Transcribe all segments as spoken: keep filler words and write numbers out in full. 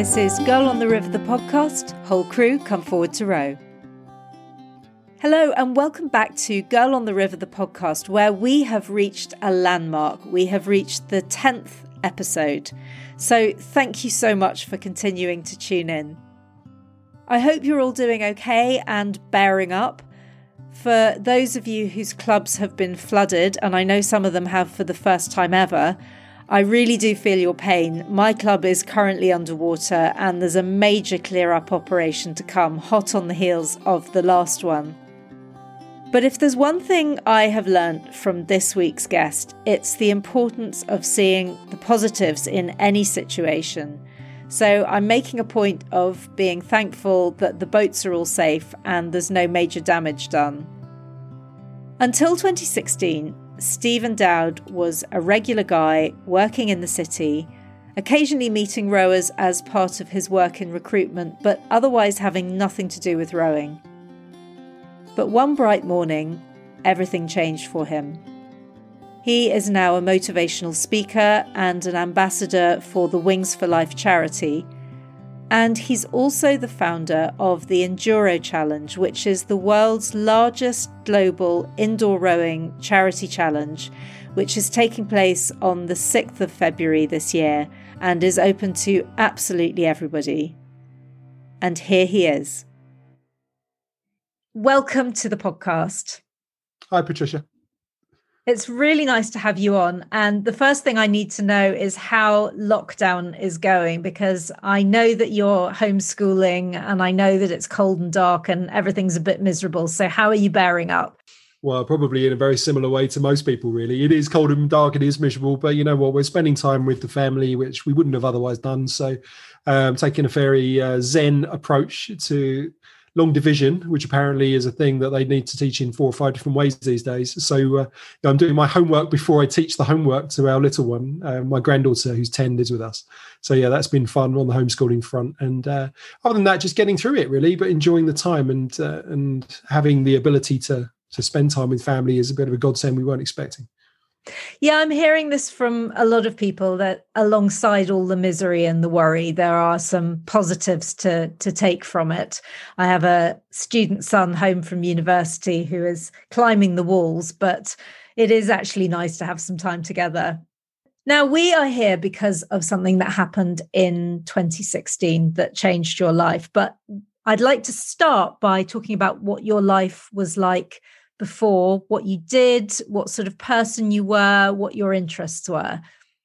This is Girl on the River, the podcast. Whole crew, come forward to row. Hello and welcome back to Girl on the River, the podcast, where we have reached a landmark. We have reached the tenth episode. So thank you so much for continuing to tune in. I hope you're all doing okay and bearing up. For those of you whose clubs have been flooded, and I know some of them have for the first time ever, I really do feel your pain. My club is currently underwater and there's a major clear-up operation to come, hot on the heels of the last one. But if there's one thing I have learnt from this week's guest, it's the importance of seeing the positives in any situation. So I'm making a point of being thankful that the boats are all safe and there's no major damage done. Until twenty sixteen, Stephen Dowd was a regular guy working in the city, occasionally meeting rowers as part of his work in recruitment, but otherwise having nothing to do with rowing. But one bright morning, everything changed for him. He is now a motivational speaker and an ambassador for the Wings for Life charity. And he's also the founder of the Enduro Challenge, which is the world's largest global indoor rowing charity challenge, which is taking place on the sixth of February this year and is open to absolutely everybody. And here he is. Welcome to the podcast. Hi, Patricia. It's really nice to have you on. And the first thing I need to know is how lockdown is going, because I know that you're homeschooling and I know that it's cold and dark and everything's a bit miserable. So how are you bearing up? Well, probably in a very similar way to most people, really. It is cold and dark, it is miserable, but you know what? We're spending time with the family, which we wouldn't have otherwise done. So um, taking a very uh, Zen approach to long division, which apparently is a thing that they need to teach in four or five different ways these days. So uh, I'm doing my homework before I teach the homework to our little one. Uh, my granddaughter, who's ten, lives with us. So yeah, that's been fun on the homeschooling front. And uh, other than that, just getting through it really, but enjoying the time and uh, and having the ability to to spend time with family is a bit of a godsend we weren't expecting. Yeah, I'm hearing this from a lot of people that alongside all the misery and the worry, there are some positives to, to take from it. I have a student son home from university who is climbing the walls, but it is actually nice to have some time together. Now, we are here because of something that happened in twenty sixteen that changed your life. But I'd like to start by talking about what your life was like before, what you did, what sort of person you were, what your interests were.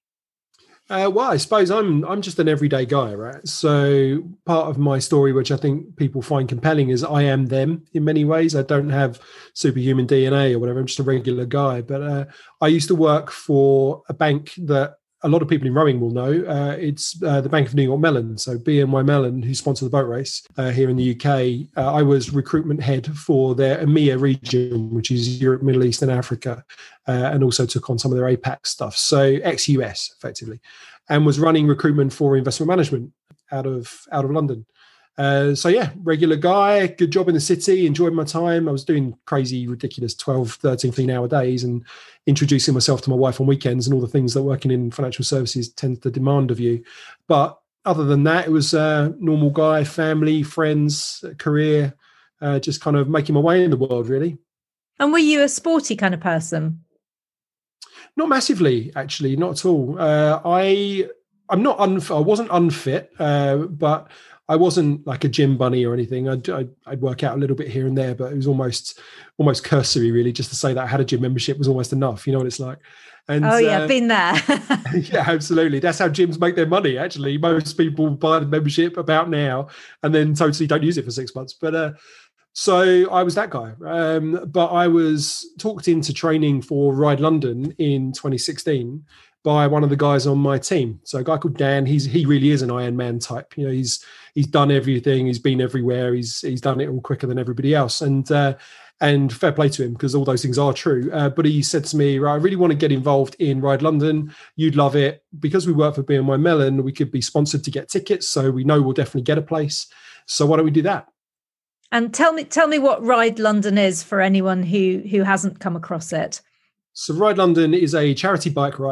Uh, well, I suppose I'm I'm just an everyday guy, right? So part of my story, which I think people find compelling, is I am them in many ways. I don't have superhuman D N A or whatever. I'm just a regular guy. But uh, I used to work for a bank that a lot of people in rowing will know. Uh, it's uh, the Bank of New York Mellon. So B N Y Mellon, who sponsor the boat race uh, here in the U K. Uh, I was recruitment head for their EMEA region, which is Europe, Middle East and Africa, uh, and also took on some of their APAC stuff. So ex-U S effectively, and was running recruitment for investment management out of out of London. Uh, so yeah, regular guy, good job in the city, enjoyed my time. I was doing crazy, ridiculous twelve, thirteen, fifteen hour days and introducing myself to my wife on weekends and all the things that working in financial services tends to demand of you. But other than that, it was a normal guy, family, friends, career, uh, just kind of making my way in the world, really. And were you a sporty kind of person? Not massively, actually, not at all. Uh, I, I'm not, unf- I wasn't unfit, uh, but I wasn't like a gym bunny or anything. I'd, I'd, I'd work out a little bit here and there, but it was almost almost cursory, really. Just to say that I had a gym membership was almost enough. You know what it's like. And, oh, yeah, uh, been there. Yeah, absolutely. That's how gyms make their money, actually. Most people buy the membership about now and then totally don't use it for six months. But uh, so I was that guy. Um, but I was talked into training for Ride London in twenty sixteen by one of the guys on my team. So a guy called Dan, he's he really is an Iron Man type. You know, he's he's done everything, he's been everywhere, he's he's done it all quicker than everybody else. And uh, and fair play to him, because all those things are true. Uh, but he said to me, right, I really want to get involved in Ride London. You'd love it. Because we work for B N Y Mellon, we could be sponsored to get tickets. So we know we'll definitely get a place. So why don't we do that? And tell me tell me what Ride London is for anyone who who hasn't come across it. So Ride London is a charity bike ride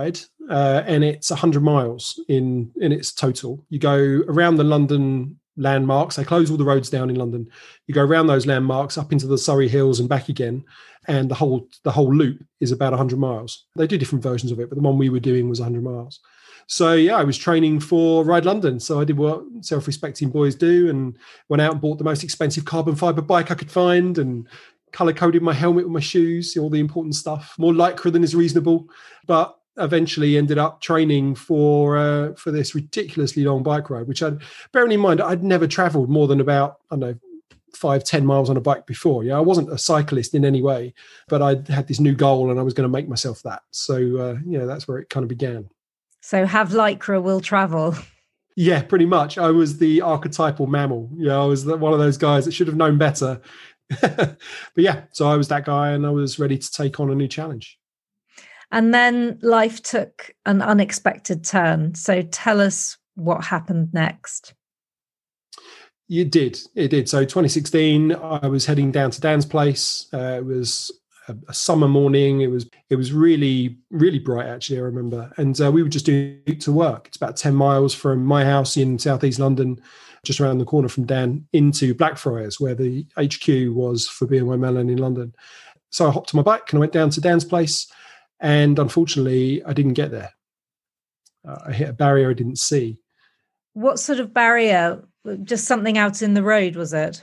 uh, and it's one hundred miles in, in its total. You go around the London landmarks. They close all the roads down in London. You go around those landmarks up into the Surrey Hills and back again, and the whole the whole loop is about one hundred miles. They do different versions of it, but the one we were doing was one hundred miles. So yeah, I was training for Ride London. So I did what self-respecting boys do and went out and bought the most expensive carbon fiber bike I could find and color-coded my helmet with my shoes, all the important stuff, more lycra than is reasonable, but eventually ended up training for uh, for this ridiculously long bike ride, which I'd, bearing in mind, I'd never traveled more than about, I don't know, five, ten miles on a bike before. Yeah, I wasn't a cyclist in any way, but I had this new goal and I was going to make myself that. So, uh, yeah, that's where it kind of began. So have lycra will travel. Yeah, pretty much. I was the archetypal mammal. Yeah, I was one of those guys that should have known better. But yeah, so I was that guy and I was ready to take on a new challenge. And then life took an unexpected turn. So tell us what happened next. It did. It did. So twenty sixteen, I was heading down to Dan's place. Uh, it was a, a summer morning. It was it was really, really bright, actually, I remember. And uh, we were just doing it to work. It's about ten miles from my house in southeast London, just around the corner from Dan, into Blackfriars, where the H Q was for B N Y Mellon in London. So I hopped on my bike and I went down to Dan's place. And unfortunately, I didn't get there. Uh, I hit a barrier I didn't see. What sort of barrier? Just something out in the road, was it?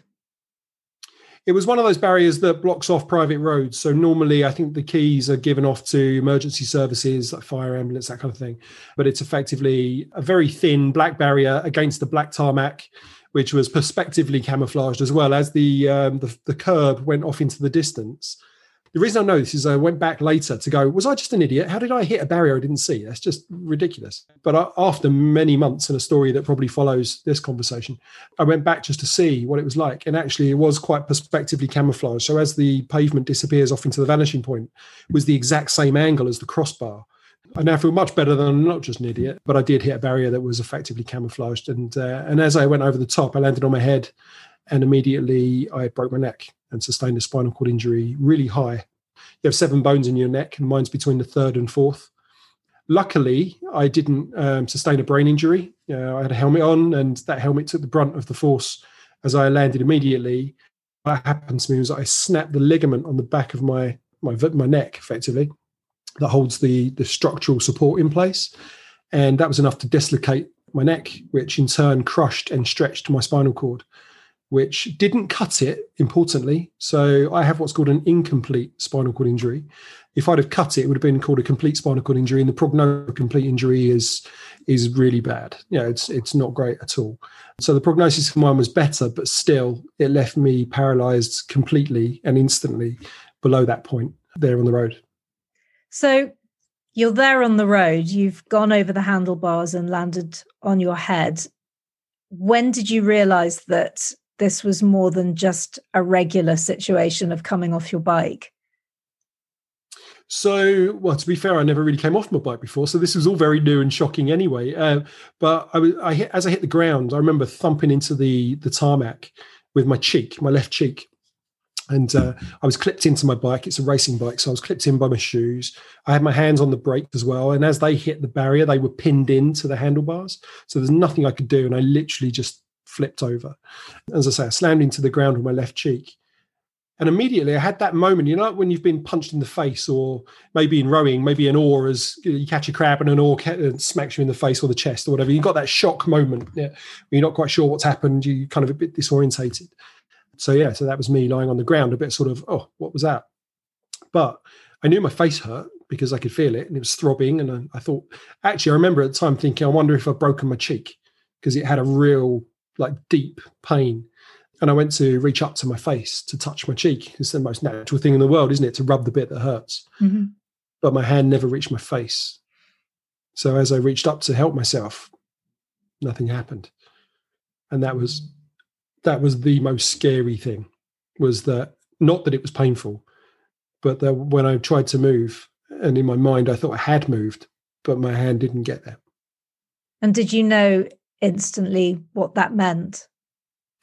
It was one of those barriers that blocks off private roads. So normally, I think the keys are given off to emergency services, like fire, ambulance, that kind of thing. But it's effectively a very thin black barrier against the black tarmac, which was perspectively camouflaged as well as the um, the, the curb went off into the distance. The reason I know this is I went back later to go, was I just an idiot? How did I hit a barrier I didn't see? That's just ridiculous. But after many months and a story that probably follows this conversation, I went back just to see what it was like. And actually it was quite perspectively camouflaged. So as the pavement disappears off into the vanishing point, it was the exact same angle as the crossbar. I now feel much better than I'm not just an idiot, but I did hit a barrier that was effectively camouflaged. And, uh, and as I went over the top, I landed on my head and immediately I broke my neck and sustained a spinal cord injury really high. You have seven bones in your neck and mine's between the third and fourth. Luckily, I didn't um, sustain a brain injury. You know, I had a helmet on and that helmet took the brunt of the force as I landed immediately. What happened to me was I snapped the ligament on the back of my my, my neck, effectively, that holds the, the structural support in place. And that was enough to dislocate my neck, which in turn crushed and stretched my spinal cord, which didn't cut it, importantly. So I have what's called an incomplete spinal cord injury. If I'd have cut it, it would have been called a complete spinal cord injury, and the prognosis of complete injury is is really bad. You know, it's it's not great at all. So the prognosis for mine was better, but still, it left me paralyzed completely and instantly below that point there on the road. So you're there on the road, you've gone over the handlebars and landed on your head. When did you realize that this was more than just a regular situation of coming off your bike? So, well, to be fair, I never really came off my bike before, so this was all very new and shocking anyway. Uh, but I was, I hit, as I hit the ground, I remember thumping into the the tarmac with my cheek, my left cheek, and uh, I was clipped into my bike. It's a racing bike, so I was clipped in by my shoes. I had my hands on the brake as well, and as they hit the barrier, they were pinned into the handlebars. So there's nothing I could do, and I literally just flipped over. As I say, I slammed into the ground with my left cheek. And immediately I had that moment, you know, when you've been punched in the face, or maybe in rowing, maybe an oar, as you catch a crab and an oar smacks you in the face or the chest or whatever. You've got that shock moment, yeah, where you're not quite sure what's happened. You're kind of a bit disorientated. So, yeah, so that was me lying on the ground, a bit sort of, oh, what was that? But I knew my face hurt because I could feel it and it was throbbing. And I, I thought, actually, I remember at the time thinking, I wonder if I've broken my cheek, because it had a real, like, deep pain. And I went to reach up to my face to touch my cheek. It's the most natural thing in the world, isn't it? To rub the bit that hurts. Mm-hmm. But my hand never reached my face. So as I reached up to help myself, nothing happened. And that was that was the most scary thing, was that, not that it was painful, but that when I tried to move, and in my mind I thought I had moved, but my hand didn't get there. And did you know instantly what that meant?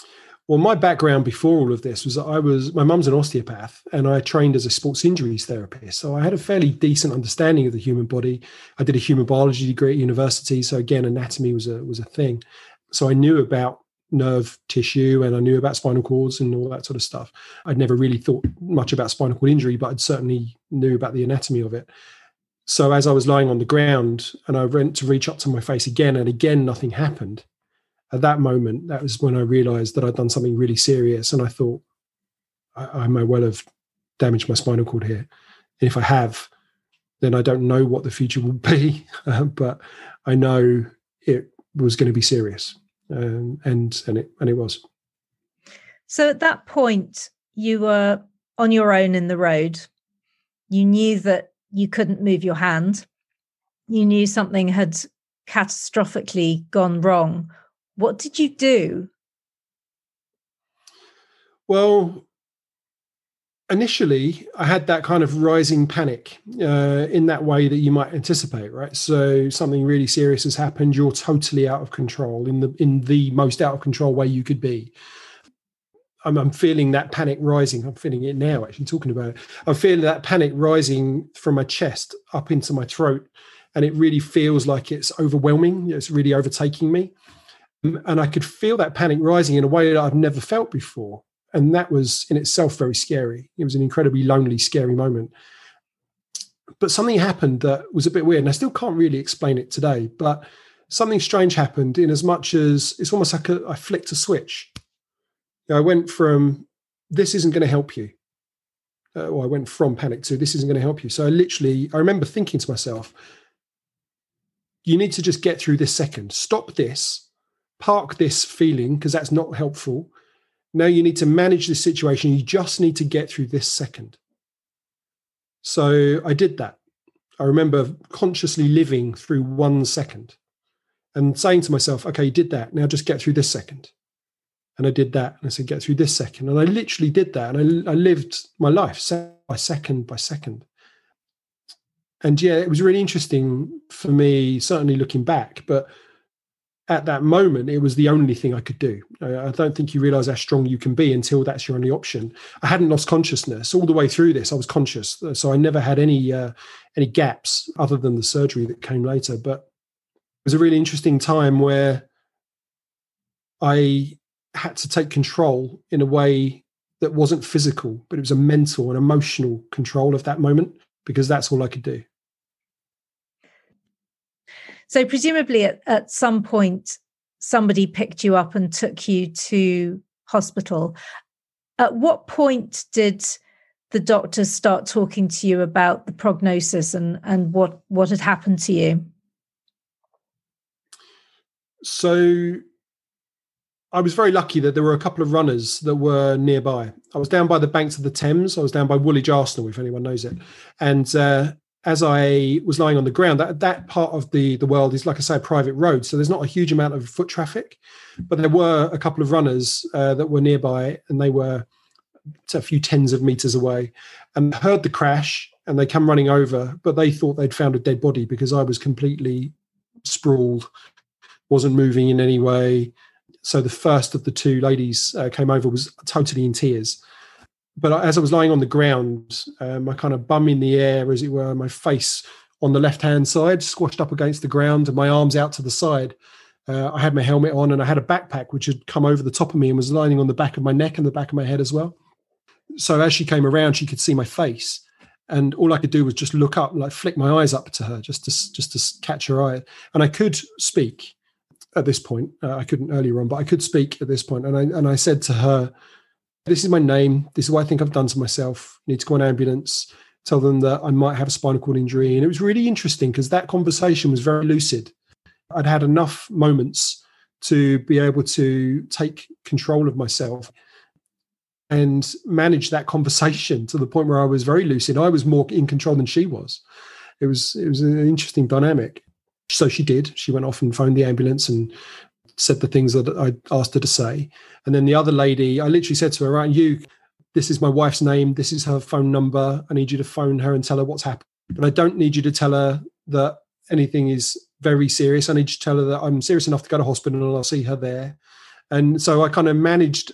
Well, my background before all of this was that I was, my mum's an osteopath and I trained as a sports injuries therapist. So I had a fairly decent understanding of the human body. I did a human biology degree at university. So again, anatomy was a, was a thing. So I knew about nerve tissue and I knew about spinal cords and all that sort of stuff. I'd never really thought much about spinal cord injury, but I'd certainly knew about the anatomy of it. So as I was lying on the ground and I went to reach up to my face again and again, nothing happened. At that moment, that was when I realized that I'd done something really serious. And I thought, I, I may well have damaged my spinal cord here. And if I have, then I don't know what the future will be, uh, but I know it was going to be serious. Um, and and it and it was. So at that point, you were on your own in the road. You knew that you couldn't move your hand. You knew something had catastrophically gone wrong. What did you do? Well, initially, I had that kind of rising panic uh, in that way that you might anticipate, right? So something really serious has happened. You're totally out of control in the in the most out of control way you could be. I'm, I'm feeling that panic rising. I'm feeling it now, actually, talking about it. I'm feeling that panic rising from my chest up into my throat. And it really feels like it's overwhelming. It's really overtaking me. And I could feel that panic rising in a way that I've never felt before. And that was in itself very scary. It was an incredibly lonely, scary moment. But something happened that was a bit weird. And I still can't really explain it today, but something strange happened in as much as it's almost like a, I flicked a switch. You know, I went from, this isn't going to help you. Uh, or I went from panic to, this isn't going to help you. So I literally, I remember thinking to myself, you need to just get through this second. Stop this. Park this feeling, because that's not helpful. Now you need to manage this situation. You just need to get through this second. So I did that. I remember consciously living through one second and saying to myself, okay, you did that. Now just get through this second. And I did that. And I said, get through this second. And I literally did that. And I, I lived my life second by second by second. And yeah, it was really interesting for me, certainly looking back, but at that moment, it was the only thing I could do. I don't think you realize how strong you can be until that's your only option. I hadn't lost consciousness all the way through this. I was conscious. So I never had any uh, any gaps other than the surgery that came later. But it was a really interesting time where I had to take control in a way that wasn't physical, but it was a mental and emotional control of that moment, because that's all I could do. So presumably at, at some point, somebody picked you up and took you to hospital. At what point did the doctors start talking to you about the prognosis and, and what, what had happened to you? So I was very lucky that there were a couple of runners that were nearby. I was down by the banks of the Thames. I was down by Woolwich Arsenal, if anyone knows it. And uh, as I was lying on the ground, that, that part of the, the world is, like I say, a private road. So there's not a huge amount of foot traffic, but there were a couple of runners uh, that were nearby, and they were a few tens of meters away, and heard the crash, and they come running over, but they thought they'd found a dead body because I was completely sprawled, wasn't moving in any way. So the first of the two ladies uh, came over, was totally in tears. But as I was lying on the ground, uh, my kind of bum in the air, as it were, my face on the left-hand side, squashed up against the ground, and my arms out to the side. Uh, I had my helmet on, and I had a backpack which had come over the top of me and was lying on the back of my neck and the back of my head as well. So as she came around, she could see my face. And all I could do was just look up, like flick my eyes up to her, just to, just to catch her eye. And I could speak at this point. Uh, I couldn't earlier on, but I could speak at this point. And I, and I said to her, this is my name. This is what I think I've done to myself. I need to call an ambulance, tell them that I might have a spinal cord injury. And it was really interesting because that conversation was very lucid. I'd had enough moments to be able to take control of myself and manage that conversation to the point where I was very lucid. I was more in control than she was. It was, it was an interesting dynamic. So she did. She went off and phoned the ambulance and said the things that I asked her to say. And then the other lady, I literally said to her, right, you, this is my wife's name. This is her phone number. I need you to phone her and tell her what's happened. But I don't need you to tell her that anything is very serious. I need you to tell her that I'm serious enough to go to hospital and I'll see her there. And so I kind of managed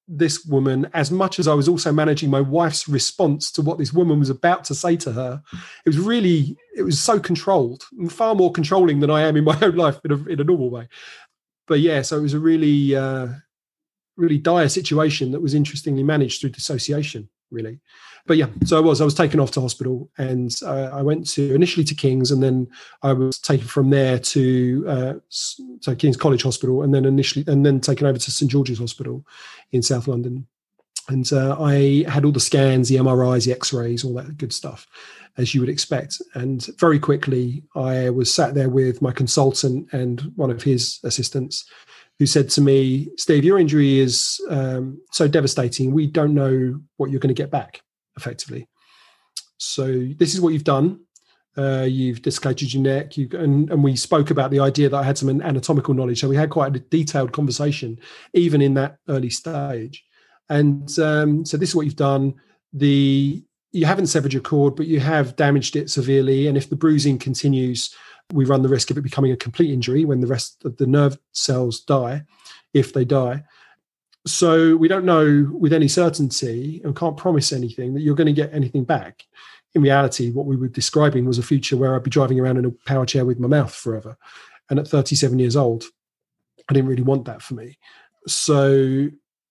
this woman, as much as I was also managing my wife's response to what this woman was about to say to her. It was really, it was so controlled, and far more controlling than I am in my own life in a, in a normal way. But yeah, so it was a really, uh, really dire situation that was interestingly managed through dissociation, really. But yeah, so I was, I was taken off to hospital, and uh, I went to initially to King's, and then I was taken from there to uh, so King's College Hospital, and then initially, and then taken over to St George's Hospital in South London. And uh, I had all the scans, the M R Is, the X-rays, all that good stuff, as you would expect. And very quickly, I was sat there with my consultant and one of his assistants, who said to me, Steve, your injury is um, so devastating, we don't know what you're going to get back, effectively. So this is what you've done. Uh, you've dislocated your neck. You, and, and we spoke about the idea that I had some anatomical knowledge. So we had quite a detailed conversation, even in that early stage. And um, so this is what you've done. The You haven't severed your cord, but you have damaged it severely. And if the bruising continues, we run the risk of it becoming a complete injury when the rest of the nerve cells die, if they die. So we don't know with any certainty and can't promise anything that you're going to get anything back. In reality, what we were describing was a future where I'd be driving around in a power chair with my mouth forever. And at thirty-seven years old, I didn't really want that for me. So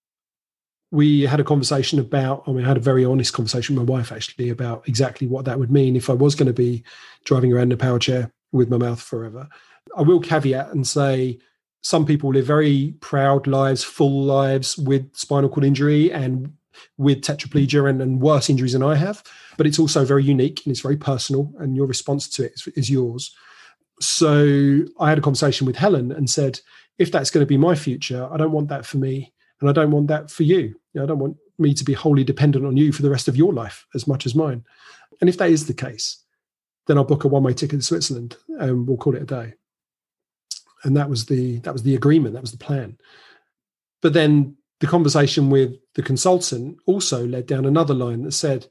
we had a conversation about, I mean, I had a very honest conversation with my wife, actually, about exactly what that would mean if I was going to be driving around in a power chair with my mouth forever. I will caveat and say some people live very proud lives, full lives with spinal cord injury and with tetraplegia and, and worse injuries than I have, but it's also very unique and it's very personal, and your response to it is, is yours. So I had a conversation with Helen and said, if that's going to be my future, I don't want that for me, and I don't want that for you. You know, I don't want me to be wholly dependent on you for the rest of your life as much as mine. And if that is the case, then I'll book a one-way ticket to Switzerland and we'll call it a day. And that was the that was the agreement, that was the plan. But then the conversation with the consultant also led down another line that said,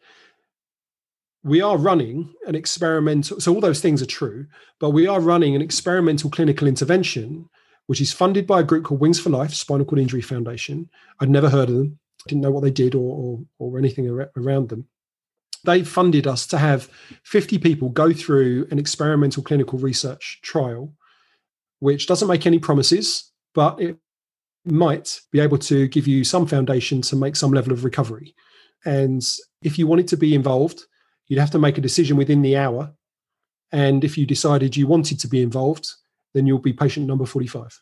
we are running an experimental, so all those things are true, but we are running an experimental clinical intervention, which is funded by a group called Wings for Life, Spinal Cord Injury Foundation. I'd never heard of them, didn't know what they did or, or, or anything around them. They funded us to have fifty people go through an experimental clinical research trial, which doesn't make any promises, but it might be able to give you some foundation to make some level of recovery. And if you wanted to be involved, you'd have to make a decision within the hour. And if you decided you wanted to be involved, then you'll be patient number forty-five.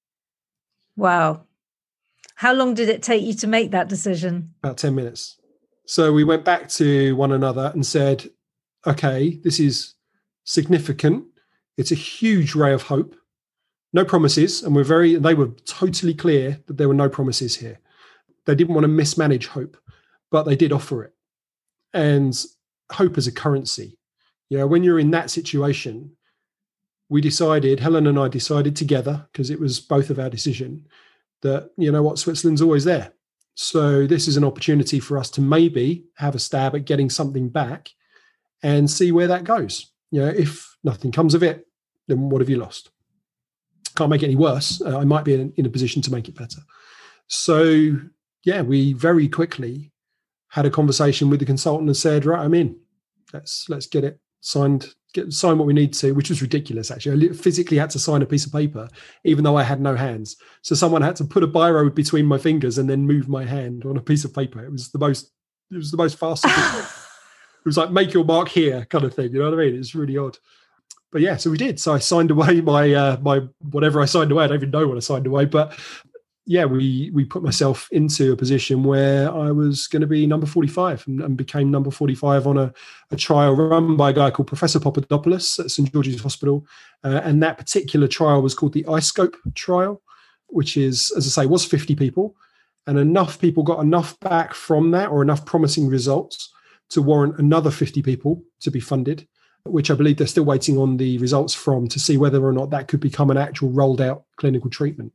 Wow. How long did it take you to make that decision? About ten minutes. So we went back to one another and said, okay, this is significant. It's a huge ray of hope. No promises. And we're very, they were totally clear that there were no promises here. They didn't want to mismanage hope, but they did offer it. And hope as a currency. You know, when you're in that situation, we decided, Helen and I decided together, because it was both of our decision, that, you know what, Switzerland's always there. So this is an opportunity for us to maybe have a stab at getting something back and see where that goes. You know, if nothing comes of it, then what have you lost? Can't make it any worse. Uh, I might be in, in a position to make it better. So yeah, we very quickly had a conversation with the consultant and said, right, I'm in. Let's let's get it signed, get sign what we need to, which was ridiculous, actually. I physically had to sign a piece of paper, even though I had no hands. So someone had to put a biro between my fingers and then move my hand on a piece of paper. It was the most, it was the most farcical thing. It was like, make your mark here kind of thing. You know what I mean? It's really odd. But yeah, so we did. So I signed away my, uh, my whatever I signed away. I don't even know what I signed away, but yeah, we we put myself into a position where I was going to be number forty-five and, and became number forty-five on a, a trial run by a guy called Professor Papadopoulos at St George's Hospital. Uh, and that particular trial was called the iScope trial, which is, as I say, was fifty people. And enough people got enough back from that, or enough promising results, to warrant another fifty people to be funded, which I believe they're still waiting on the results from to see whether or not that could become an actual rolled out clinical treatment.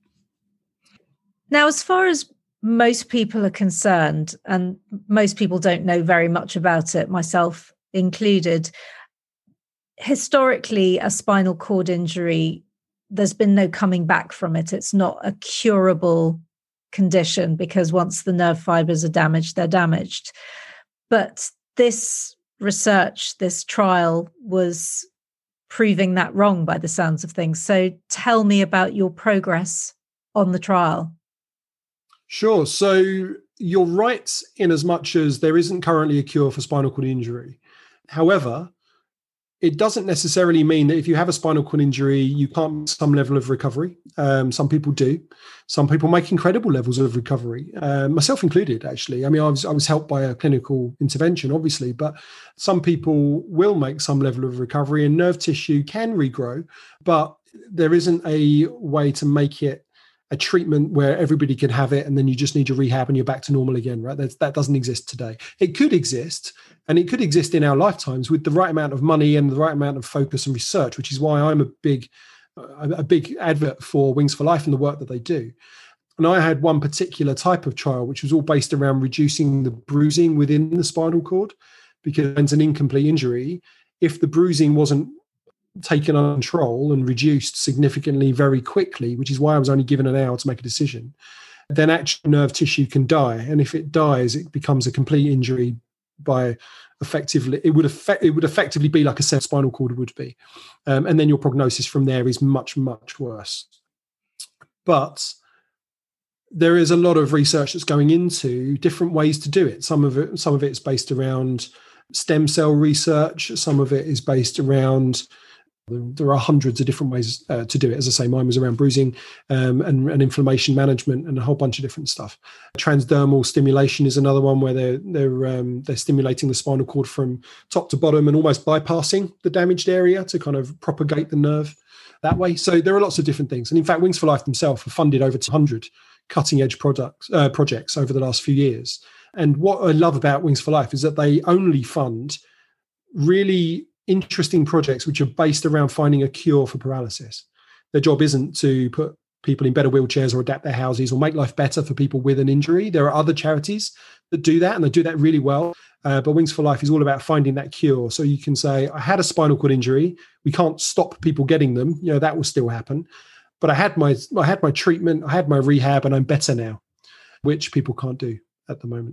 Now, as far as most people are concerned, and most people don't know very much about it, myself included, historically, a spinal cord injury, there's been no coming back from it. It's not a curable condition, because once the nerve fibers are damaged, they're damaged. But this research, this trial was proving that wrong by the sounds of things. So tell me about your progress on the trial. Sure. So you're right in as much as there isn't currently a cure for spinal cord injury. However, it doesn't necessarily mean that if you have a spinal cord injury, you can't make some level of recovery. Um, some people do. Some people make incredible levels of recovery, uh, myself included, actually. I mean, I was, I was helped by a clinical intervention, obviously, but some people will make some level of recovery, and nerve tissue can regrow, but there isn't a way to make it a treatment where everybody can have it and then you just need your rehab and you're back to normal again, right? That's, that doesn't exist today. It could exist, and it could exist in our lifetimes with the right amount of money and the right amount of focus and research, which is why I'm a big, a big advert for Wings for Life and the work that they do. And I had one particular type of trial, which was all based around reducing the bruising within the spinal cord, because it's an incomplete injury. If the bruising wasn't taken under control and reduced significantly very quickly, which is why I was only given an hour to make a decision, then actual nerve tissue can die. And if it dies, it becomes a complete injury by effectively, it would affect, it would effectively be like a severed spinal cord would be. Um, and then your prognosis from there is much, much worse. But there is a lot of research that's going into different ways to do it. Some of it, some of it is based around stem cell research. Some of it is based around, there are hundreds of different ways uh, to do it. As I say, mine was around bruising um, and, and inflammation management and a whole bunch of different stuff. Transdermal stimulation is another one where they're they're um, they're stimulating the spinal cord from top to bottom and almost bypassing the damaged area to kind of propagate the nerve that way. So there are lots of different things. And in fact, Wings for Life themselves have funded over two hundred cutting edge products uh, projects over the last few years. And what I love about Wings for Life is that they only fund really interesting projects which are based around finding a cure for paralysis. Their job isn't to put people in better wheelchairs or adapt their houses or make life better for people with an injury. There are other charities that do that, and they do that really well. Uh, but Wings for Life is all about finding that cure. So you can say, I had a spinal cord injury. We can't stop people getting them. You know, that will still happen. But I had my I had my treatment, I had my rehab, and I'm better now, which people can't do at the moment.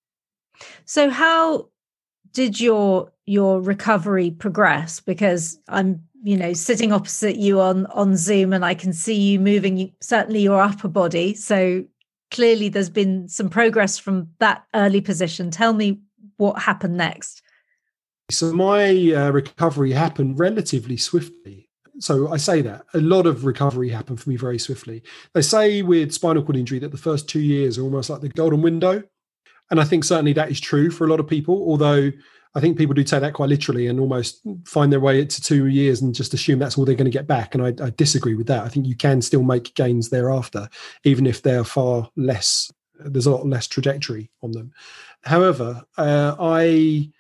So how did your your recovery progress? Because I'm, you know, sitting opposite you on on Zoom, and I can see you moving, you, certainly your upper body. So clearly there's been some progress from that early position. Tell me what happened next. So my uh, recovery happened relatively swiftly. So I say that a lot of recovery happened for me very swiftly. They say with spinal cord injury that the first two years are almost like the golden window. And I think certainly that is true for a lot of people, although I think people do take that quite literally and almost find their way to two years and just assume that's all they're going to get back. And I, I disagree with that. I think you can still make gains thereafter, even if they're far less, there's a lot less trajectory on them. However, uh, I...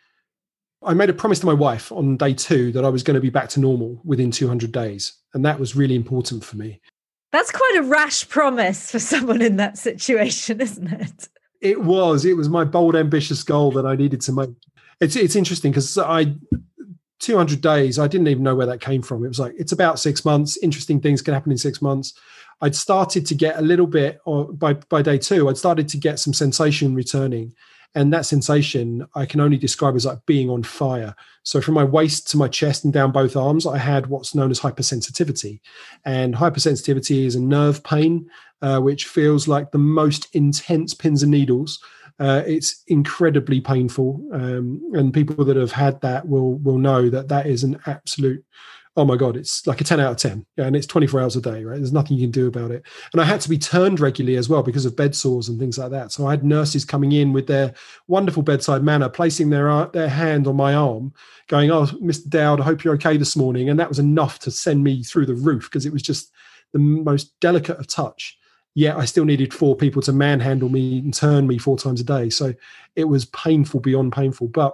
I made a promise to my wife on day two that I was going to be back to normal within two hundred days. And that was really important for me. That's quite a rash promise for someone in that situation, isn't it? It was. It was my bold, ambitious goal that I needed to make. It's it's interesting because I, two hundred days, I didn't even know where that came from. It was like, it's about six months. Interesting things can happen in six months. I'd started to get a little bit, or by, by day two, I'd started to get some sensation returning. And that sensation I can only describe as like being on fire. So from my waist to my chest and down both arms, I had what's known as hypersensitivity. And hypersensitivity is a nerve pain, uh, which feels like the most intense pins and needles. Uh, it's incredibly painful. Um, and people that have had that will will know that that is an absolute, oh my God, it's like a ten out of ten. Yeah, and it's twenty-four hours a day, right? There's nothing you can do about it. And I had to be turned regularly as well because of bed sores and things like that. So I had nurses coming in with their wonderful bedside manner, placing their, their hand on my arm, going, oh, Mister Dowd, I hope you're okay this morning. And that was enough to send me through the roof because it was just the most delicate of touch. Yet I still needed four people to manhandle me and turn me four times a day. So it was painful beyond painful. But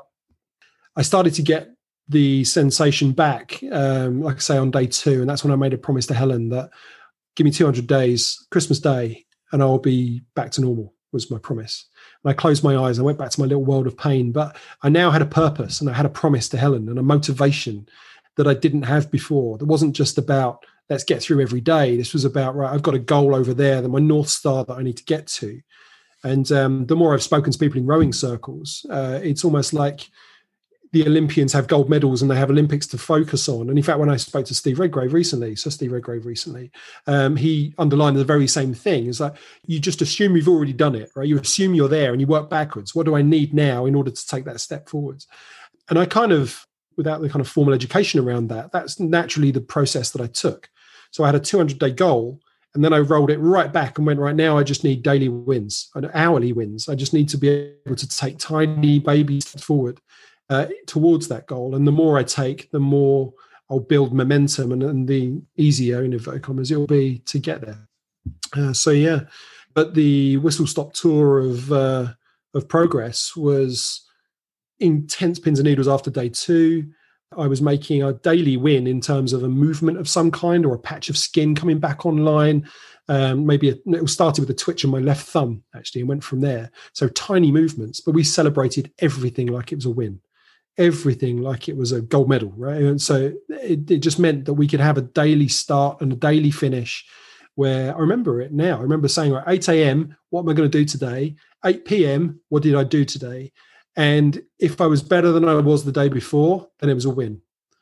I started to get the sensation back, um, like I say, on day two. And that's when I made a promise to Helen that give me two hundred days, Christmas Day, and I'll be back to normal, was my promise. And I closed my eyes. I went back to my little world of pain. But I now had a purpose and I had a promise to Helen and a motivation that I didn't have before. It wasn't just about let's get through every day. This was about, right, I've got a goal over there, that my North Star that I need to get to. And um, the more I've spoken to people in rowing circles, uh, it's almost like the Olympians have gold medals and they have Olympics to focus on. And in fact, when I spoke to Steve Redgrave recently, so Steve Redgrave recently, um, he underlined the very same thing. It's like, you just assume you've already done it, right? You assume you're there and you work backwards. What do I need now in order to take that step forwards? And I kind of, without the kind of formal education around that, that's naturally the process that I took. So I had a two hundred day goal, and then I rolled it right back and went, right now, I just need daily wins and hourly wins. I just need to be able to take tiny baby steps forward uh, towards that goal. And the more I take, the more I'll build momentum, and, and the easier, in inverted commas, it will be to get there. Uh, so, yeah. But the whistle stop tour of uh, of progress was intense pins and needles after day two. I was making a daily win in terms of a movement of some kind, or a patch of skin coming back online. Um, maybe a, it started with a twitch on my left thumb, actually, and went from there. So tiny movements, but we celebrated everything like it was a win, everything like it was a gold medal, right? And so it, it just meant that we could have a daily start and a daily finish, where I remember it now. I remember saying, right, eight a.m., what am I going to do today? eight p.m., what did I do today? And if I was better than I was the day before, then it was a win.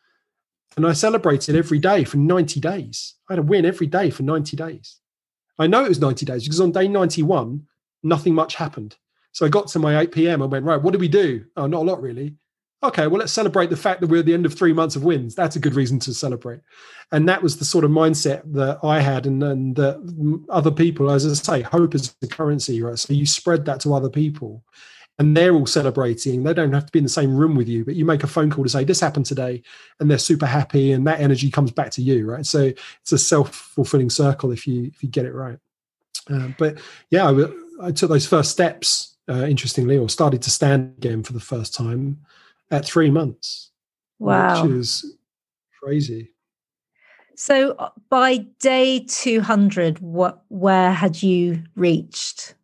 And I celebrated every day for ninety days. I had a win every day for ninety days. I know it was ninety days because on day ninety-one, nothing much happened. So I got to my eight p.m. I went, right, what do we do? Oh, not a lot, really. Okay, well, let's celebrate the fact that we're at the end of three months of wins. That's a good reason to celebrate. And that was the sort of mindset that I had, and, and that other people, as I say, hope is the currency, right? So you spread that to other people, and they're all celebrating. They don't have to be in the same room with you, but you make a phone call to say, this happened today, and they're super happy, and that energy comes back to you, right? So it's a self-fulfilling circle if you if you get it right. Uh, but yeah, I, I took those first steps, uh, interestingly, or started to stand again for the first time at three months. Wow. Which is crazy. So by day two hundred, what, where had you reached?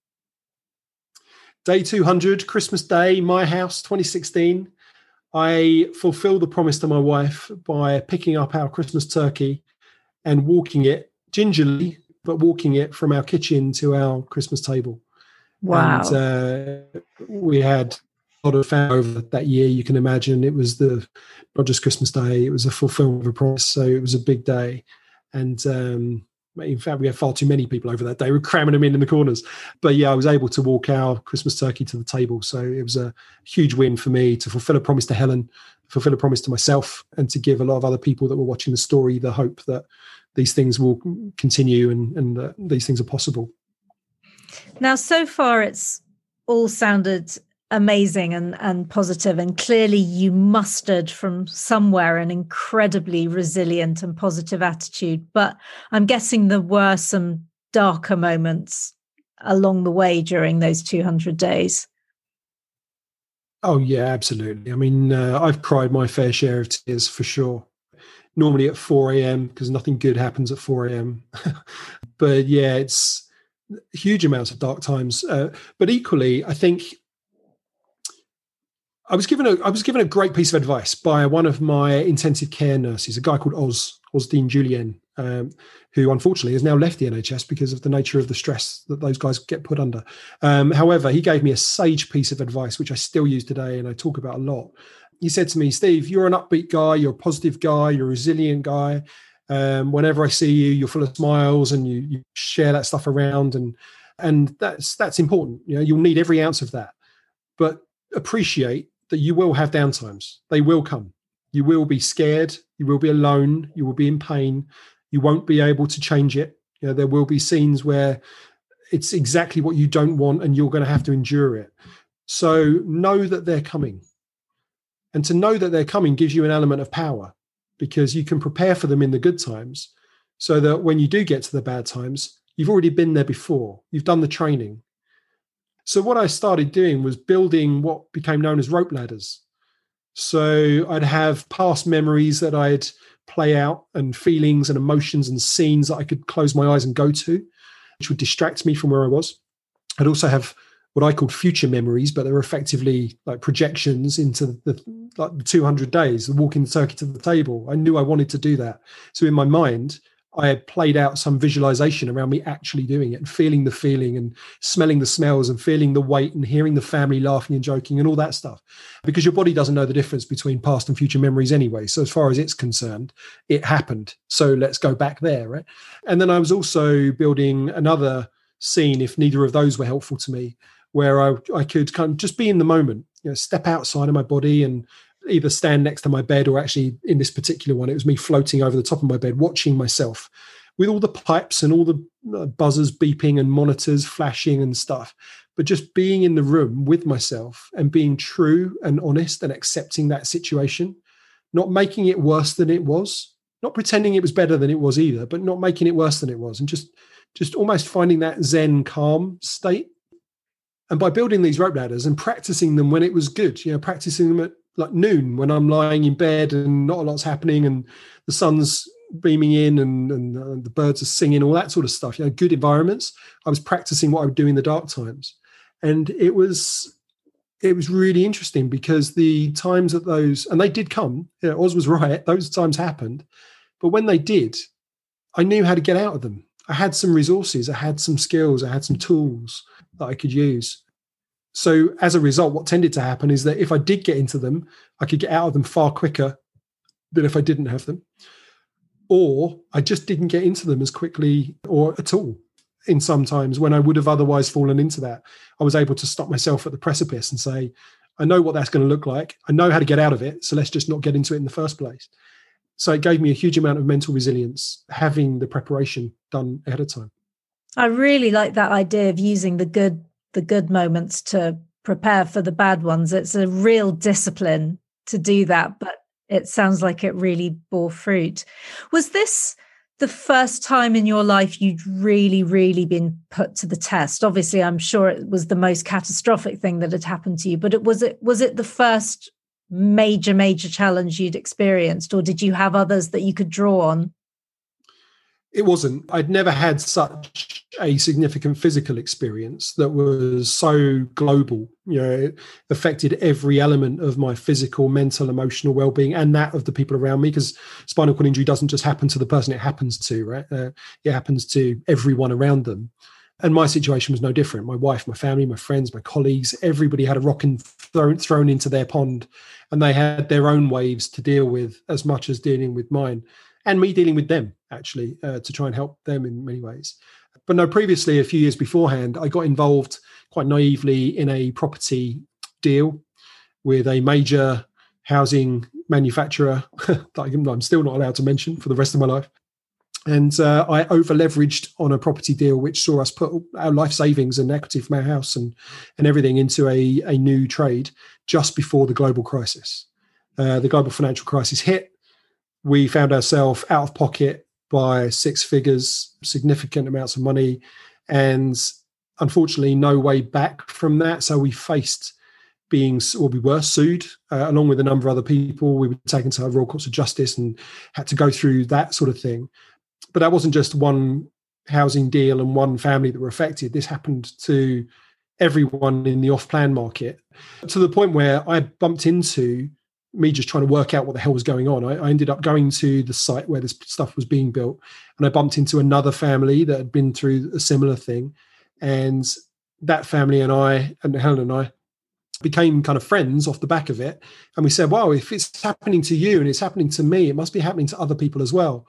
Day two hundred, Christmas Day, my house, twenty sixteen. I fulfilled the promise to my wife by picking up our Christmas turkey and walking it gingerly, but walking it from our kitchen to our Christmas table. Wow. And uh, we had a lot of family over that year. You can imagine it was the not just Christmas Day, it was a fulfillment of a promise. So it was a big day. And um, in fact, we had far too many people over that day. We were cramming them in in the corners. But yeah, I was able to walk our Christmas turkey to the table. So it was a huge win for me to fulfill a promise to Helen, fulfill a promise to myself, and to give a lot of other people that were watching the story the hope that these things will continue, and, and uh, these things are possible. Now, so far, it's all sounded amazing and, and positive, and clearly you mustered from somewhere an incredibly resilient and positive attitude. But I'm guessing there were some darker moments along the way during those two hundred days. Oh, yeah, absolutely. I mean, uh, I've cried my fair share of tears for sure. Normally at four a.m. because nothing good happens at four a.m. But yeah, it's huge amounts of dark times. Uh, but equally, I think I was given a I was given a great piece of advice by one of my intensive care nurses, a guy called Oz, Osdean Julien, um, who unfortunately has now left the N H S because of the nature of the stress that those guys get put under. Um, however, he gave me a sage piece of advice, which I still use today and I talk about a lot. He said to me, Steve, you're an upbeat guy, you're a positive guy, you're a resilient guy. Um, whenever I see you, you're full of smiles and you, you share that stuff around, and and that's that's important. You know, you'll need every ounce of that. But appreciate that you will have downtimes. They will come. You will be scared. You will be alone. You will be in pain. You won't be able to change it. You know, there will be scenes where it's exactly what you don't want and you're going to have to endure it. So know that they're coming. And to know that they're coming gives you an element of power, because you can prepare for them in the good times so that when you do get to the bad times, you've already been there before. You've done the training. So what I started doing was building what became known as rope ladders. So I'd have past memories that I'd play out, and feelings and emotions and scenes that I could close my eyes and go to, which would distract me from where I was. I'd also have what I called future memories, but they were effectively like projections into the like the two hundred days, the walking the turkey to the table. I knew I wanted to do that. So in my mind, I had played out some visualization around me actually doing it and feeling the feeling and smelling the smells and feeling the weight and hearing the family laughing and joking and all that stuff. Because your body doesn't know the difference between past and future memories anyway. So as far as it's concerned, it happened. So let's go back there, right? And then I was also building another scene, if neither of those were helpful to me, where I, I could kind of just be in the moment, you know, step outside of my body and either stand next to my bed, or actually in this particular one, it was me floating over the top of my bed, watching myself with all the pipes and all the buzzers beeping and monitors flashing and stuff, but just being in the room with myself and being true and honest and accepting that situation, not making it worse than it was, not pretending it was better than it was either, but not making it worse than it was, and just, just almost finding that Zen calm state. And by building these rope ladders and practicing them when it was good, you know, practicing them at like noon when I'm lying in bed and not a lot's happening and the sun's beaming in and, and uh, the birds are singing, all that sort of stuff, you know, good environments. I was practicing what I would do in the dark times. And it was, it was really interesting because the times that those, and they did come, you know, Oz was right, those times happened. But when they did, I knew how to get out of them. I had some resources, I had some skills, I had some tools that I could use. So as a result, what tended to happen is that if I did get into them, I could get out of them far quicker than if I didn't have them. Or I just didn't get into them as quickly or at all. In some times when I would have otherwise fallen into that, I was able to stop myself at the precipice and say, I know what that's going to look like. I know how to get out of it. So let's just not get into it in the first place. So it gave me a huge amount of mental resilience, having the preparation done ahead of time. I really like that idea of using the good the good moments to prepare for the bad ones. It's a real discipline to do that, but it sounds like it really bore fruit. Was this the first time in your life you'd really, really been put to the test? Obviously, I'm sure it was the most catastrophic thing that had happened to you, but it was it was it the first major, major challenge you'd experienced, or did you have others that you could draw on? It wasn't. I'd never had such a significant physical experience that was so global. You know, it affected every element of my physical, mental, emotional well-being and that of the people around me, because spinal cord injury doesn't just happen to the person it happens to, right? Uh, it happens to everyone around them. And my situation was no different. My wife, my family, my friends, my colleagues, everybody had a rock and thrown, thrown into their pond, and they had their own waves to deal with as much as dealing with mine, and me dealing with them, actually, uh, to try and help them in many ways. But no, previously, a few years beforehand, I got involved quite naively in a property deal with a major housing manufacturer that I'm still not allowed to mention for the rest of my life. And uh, I over-leveraged on a property deal, which saw us put our life savings and equity from our house and, and everything into a, a new trade just before the global crisis. Uh, the global financial crisis hit. We found ourselves out of pocket by six figures, significant amounts of money, and unfortunately no way back from that. So we faced being, or we were sued, uh, along with a number of other people. We were taken to our Royal Courts of Justice and had to go through that sort of thing. But that wasn't just one housing deal and one family that were affected. This happened to everyone in the off-plan market, to the point where I bumped into me just trying to work out what the hell was going on. I, I ended up going to the site where this stuff was being built, and I bumped into another family that had been through a similar thing. And that family and I, and Helen and I, became kind of friends off the back of it. And we said, wow, if it's happening to you and it's happening to me, it must be happening to other people as well.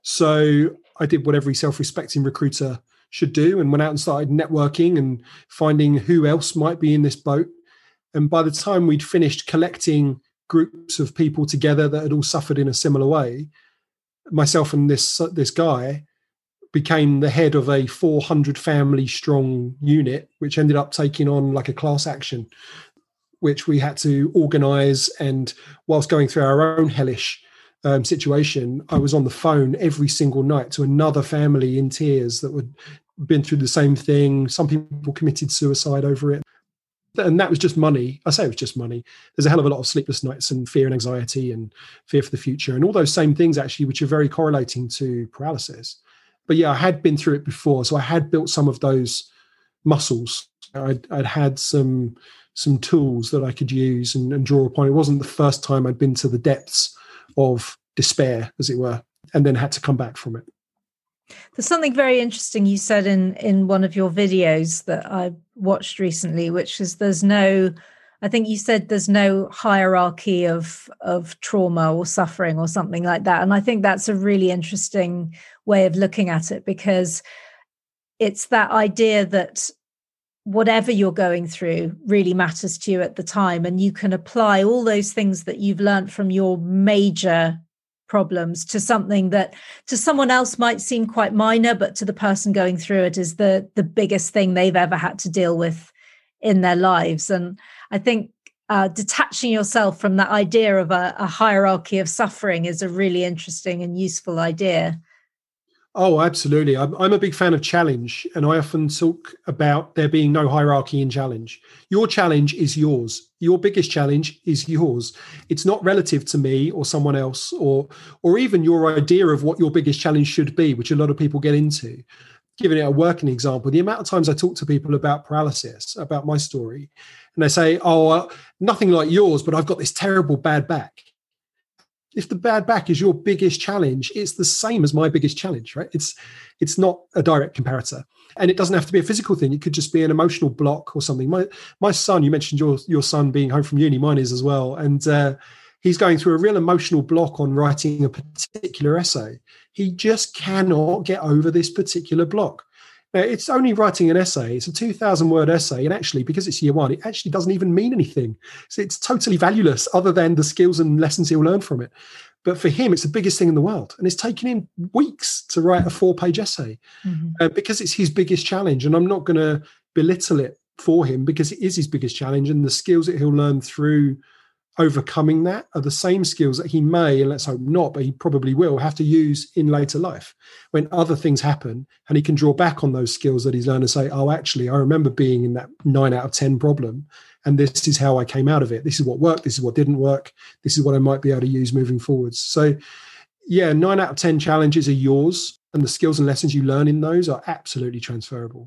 So I did what every self-respecting recruiter should do and went out and started networking and finding who else might be in this boat. And by the time we'd finished collecting groups of people together that had all suffered in a similar way, myself and this this guy became the head of a four hundred family strong unit, which ended up taking on like a class action, which we had to organize. And whilst going through our own hellish um, situation, I was on the phone every single night to another family in tears that had been through the same thing. Some people committed suicide over it. And that was just money. I say it was just money. There's a hell of a lot of sleepless nights and fear and anxiety and fear for the future and all those same things, actually, which are very correlating to paralysis. But yeah, I had been through it before. So I had built some of those muscles. I'd, I'd had some some tools that I could use and, and draw upon. It wasn't the first time I'd been to the depths of despair, as it were, and then had to come back from it. There's something very interesting you said in, in one of your videos that I watched recently, which is there's no, I think you said there's no hierarchy of, of trauma or suffering or something like that. And I think that's a really interesting way of looking at it, because it's that idea that whatever you're going through really matters to you at the time. And you can apply all those things that you've learned from your major problems to something that to someone else might seem quite minor, but to the person going through it is the the biggest thing they've ever had to deal with in their lives. And I think uh, detaching yourself from that idea of a, a hierarchy of suffering is a really interesting and useful idea. Oh, absolutely. I'm, I'm a big fan of challenge, and I often talk about there being no hierarchy in challenge. Your challenge is yours. Your biggest challenge is yours. It's not relative to me or someone else, or or even your idea of what your biggest challenge should be, which a lot of people get into. Giving it a working example, the amount of times I talk to people about paralysis, about my story, and they say, oh, uh, nothing like yours, but I've got this terrible bad back. If the bad back is your biggest challenge, it's the same as my biggest challenge, right? It's it's not a direct comparator. And it doesn't have to be a physical thing. It could just be an emotional block or something. My my son, you mentioned your, your son being home from uni, mine is as well. And uh, he's going through a real emotional block on writing a particular essay. He just cannot get over this particular block. Now, it's only writing an essay. It's a two thousand word essay. And actually, because it's year one, it actually doesn't even mean anything. So it's totally valueless other than the skills and lessons he'll learn from it. But for him, it's the biggest thing in the world. And it's taken him weeks to write a four page essay mm-hmm. uh, because it's his biggest challenge. And I'm not going to belittle it for him because it is his biggest challenge. And the skills that he'll learn through overcoming that are the same skills that he may, and let's hope not, but he probably will have to use in later life when other things happen, and he can draw back on those skills that he's learned and say, oh, actually, I remember being in that nine out of ten problem, and this is how I came out of it. This is what worked. This is what didn't work. This is what I might be able to use moving forwards. So yeah, nine out of ten challenges are yours, and the skills and lessons you learn in those are absolutely transferable.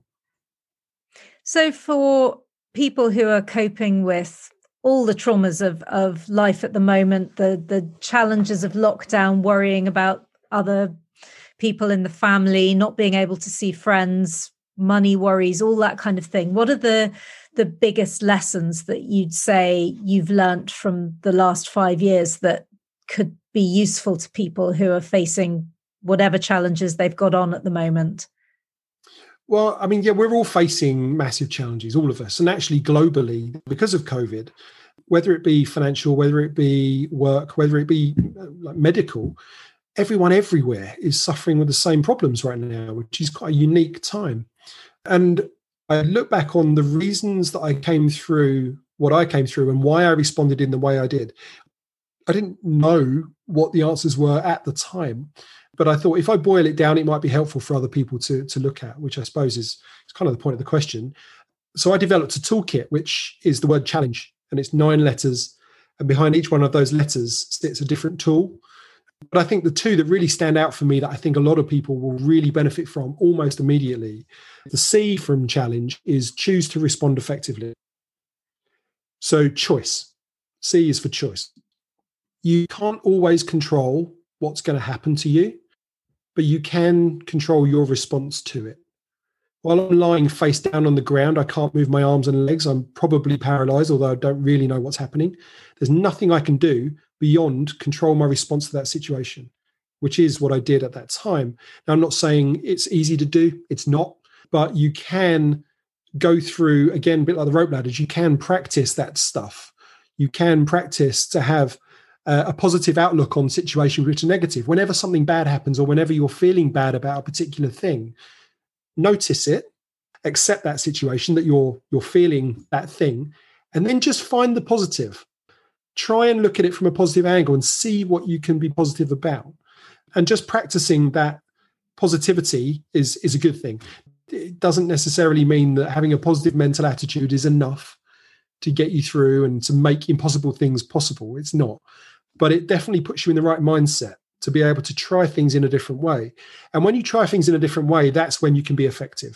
So for people who are coping with all the traumas of, of life at the moment, the, the challenges of lockdown, worrying about other people in the family, not being able to see friends, money worries, all that kind of thing. What are the, the biggest lessons that you'd say you've learnt from the last five years that could be useful to people who are facing whatever challenges they've got on at the moment? Well, I mean, yeah, we're all facing massive challenges, all of us, and actually globally because of COVID, whether it be financial, whether it be work, whether it be like medical, everyone everywhere is suffering with the same problems right now, which is quite a unique time. And I look back on the reasons that I came through what I came through and why I responded in the way I did. I didn't know what the answers were at the time, but I thought if I boil it down, it might be helpful for other people to, to look at, which I suppose is, is kind of the point of the question. So I developed a toolkit, which is the word challenge, and it's nine letters. And behind each one of those letters sits a different tool. But I think the two that really stand out for me that I think a lot of people will really benefit from almost immediately, the C from challenge is choose to respond effectively. So choice. C is for choice. You can't always control what's going to happen to you, but you can control your response to it. While I'm lying face down on the ground, I can't move my arms and legs. I'm probably paralyzed, although I don't really know what's happening. There's nothing I can do beyond control my response to that situation, which is what I did at that time. Now, I'm not saying it's easy to do. It's not. But you can go through, again, a bit like the rope ladders, you can practice that stuff. You can practice to have uh, a positive outlook on situations which are negative. Whenever something bad happens or whenever you're feeling bad about a particular thing, notice it, accept that situation that you're you're feeling that thing, and then just find the positive. Try and look at it from a positive angle and see what you can be positive about. And just practicing that positivity is, is a good thing. It doesn't necessarily mean that having a positive mental attitude is enough to get you through and to make impossible things possible. It's not. But it definitely puts you in the right mindset to be able to try things in a different way. And when you try things in a different way, that's when you can be effective.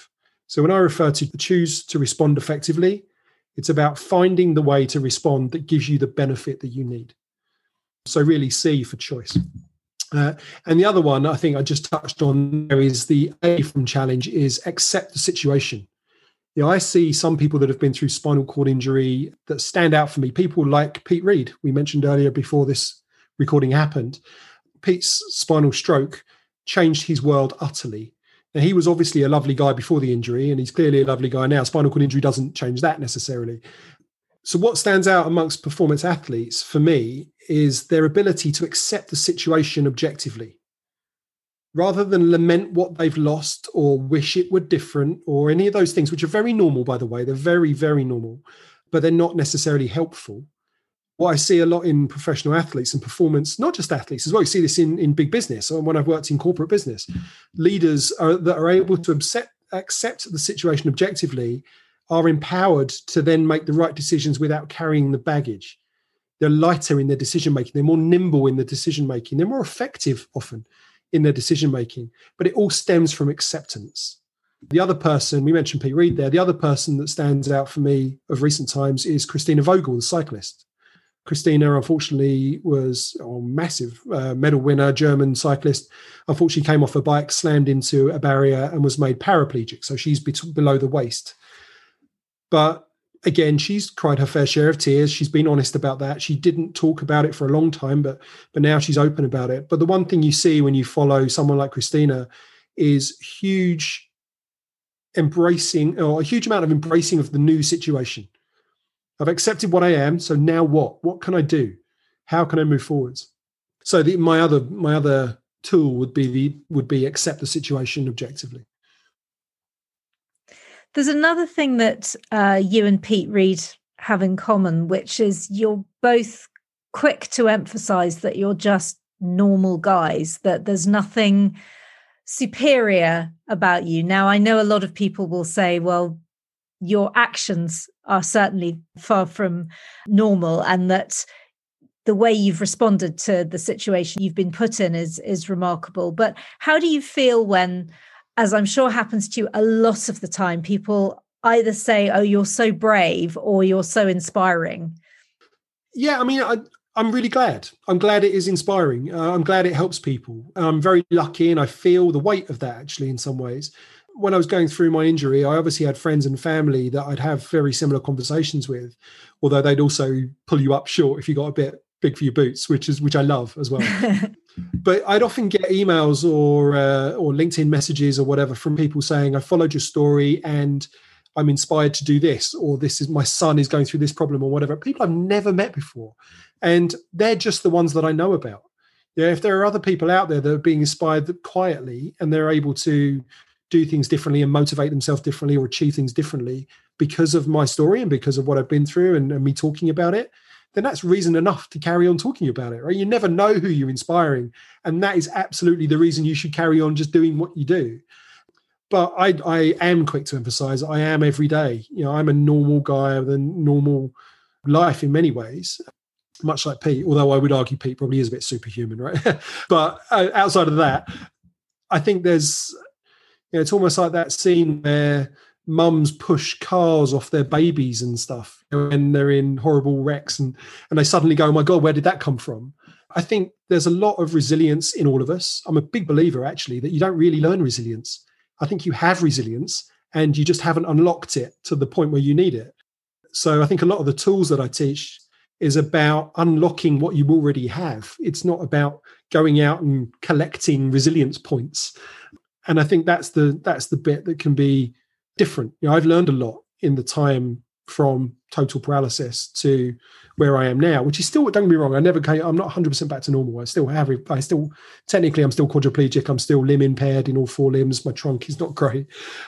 So when I refer to choose to respond effectively, it's about finding the way to respond that gives you the benefit that you need. So really C for choice. Uh, and the other one I think I just touched on there is the A from challenge is accept the situation. You know, I see some people that have been through spinal cord injury that stand out for me. People like Pete Reed, we mentioned earlier before this recording happened. Pete's spinal stroke changed his world utterly. Now, he was obviously a lovely guy before the injury, and he's clearly a lovely guy now. Spinal cord injury doesn't change that necessarily. So what stands out amongst performance athletes for me is their ability to accept the situation objectively. Rather than lament what they've lost or wish it were different or any of those things, which are very normal, by the way, they're very, very normal, but they're not necessarily helpful. What I see a lot in professional athletes and performance, not just athletes as well, you see this in, in big business or when I've worked in corporate business, leaders are, that are able to accept, accept the situation objectively are empowered to then make the right decisions without carrying the baggage. They're lighter in their decision-making. They're more nimble in the decision-making. They're more effective often in their decision-making, but it all stems from acceptance. The other person, we mentioned Pete Reed there, the other person that stands out for me of recent times is Christina Vogel, the cyclist. Christina, unfortunately, was a oh, massive uh, medal winner, German cyclist. Unfortunately, came off a bike, slammed into a barrier and was made paraplegic. So she's be- below the waist. But again, she's cried her fair share of tears. She's been honest about that. She didn't talk about it for a long time, but but now she's open about it. But the one thing you see when you follow someone like Christina is huge embracing, or a huge amount of embracing of the new situation. I've accepted what I am, so now what? What can I do? How can I move forwards? So the, my other my other tool would be the would be accept the situation objectively. There's another thing that uh, you and Pete Reed have in common, which is you're both quick to emphasize that you're just normal guys, that there's nothing superior about you. Now, I know a lot of people will say, well, your actions are certainly far from normal, and that the way you've responded to the situation you've been put in is, is remarkable. But how do you feel when, as I'm sure happens to you a lot of the time, people either say, oh, you're so brave or you're so inspiring? Yeah, I mean, I, I'm really glad. I'm glad it is inspiring. Uh, I'm glad it helps people. I'm very lucky and I feel the weight of that actually in some ways. When I was going through my injury, I obviously had friends and family that I'd have very similar conversations with, although they'd also pull you up short if you got a bit big for your boots, which is which I love as well. But I'd often get emails or uh, or LinkedIn messages or whatever from people saying, I followed your story and I'm inspired to do this, or this is my son is going through this problem or whatever. People I've never met before. And they're just the ones that I know about. Yeah, if there are other people out there that are being inspired quietly and they're able to do things differently and motivate themselves differently or achieve things differently because of my story and because of what I've been through and, and me talking about it, then that's reason enough to carry on talking about it, right? You never know who you're inspiring. And that is absolutely the reason you should carry on just doing what you do. But I, I am quick to emphasize, I am every day. You know, I'm a normal guy with a normal life in many ways, much like Pete, although I would argue Pete probably is a bit superhuman, right? But uh, outside of that, I think there's, you know, it's almost like that scene where mums push cars off their babies and stuff when they're in horrible wrecks and, and they suddenly go, oh my God, where did that come from? I think there's a lot of resilience in all of us. I'm a big believer, actually, that you don't really learn resilience. I think you have resilience and you just haven't unlocked it to the point where you need it. So I think a lot of the tools that I teach is about unlocking what you already have. It's not about going out and collecting resilience points. And I think that's the that's the bit that can be different. You know, I've learned a lot in the time from total paralysis to where I am now, which is still, don't get me wrong, I never came, I'm not one hundred percent back to normal. I still have, I still, technically I'm still quadriplegic. I'm still limb impaired in all four limbs. My trunk is not great.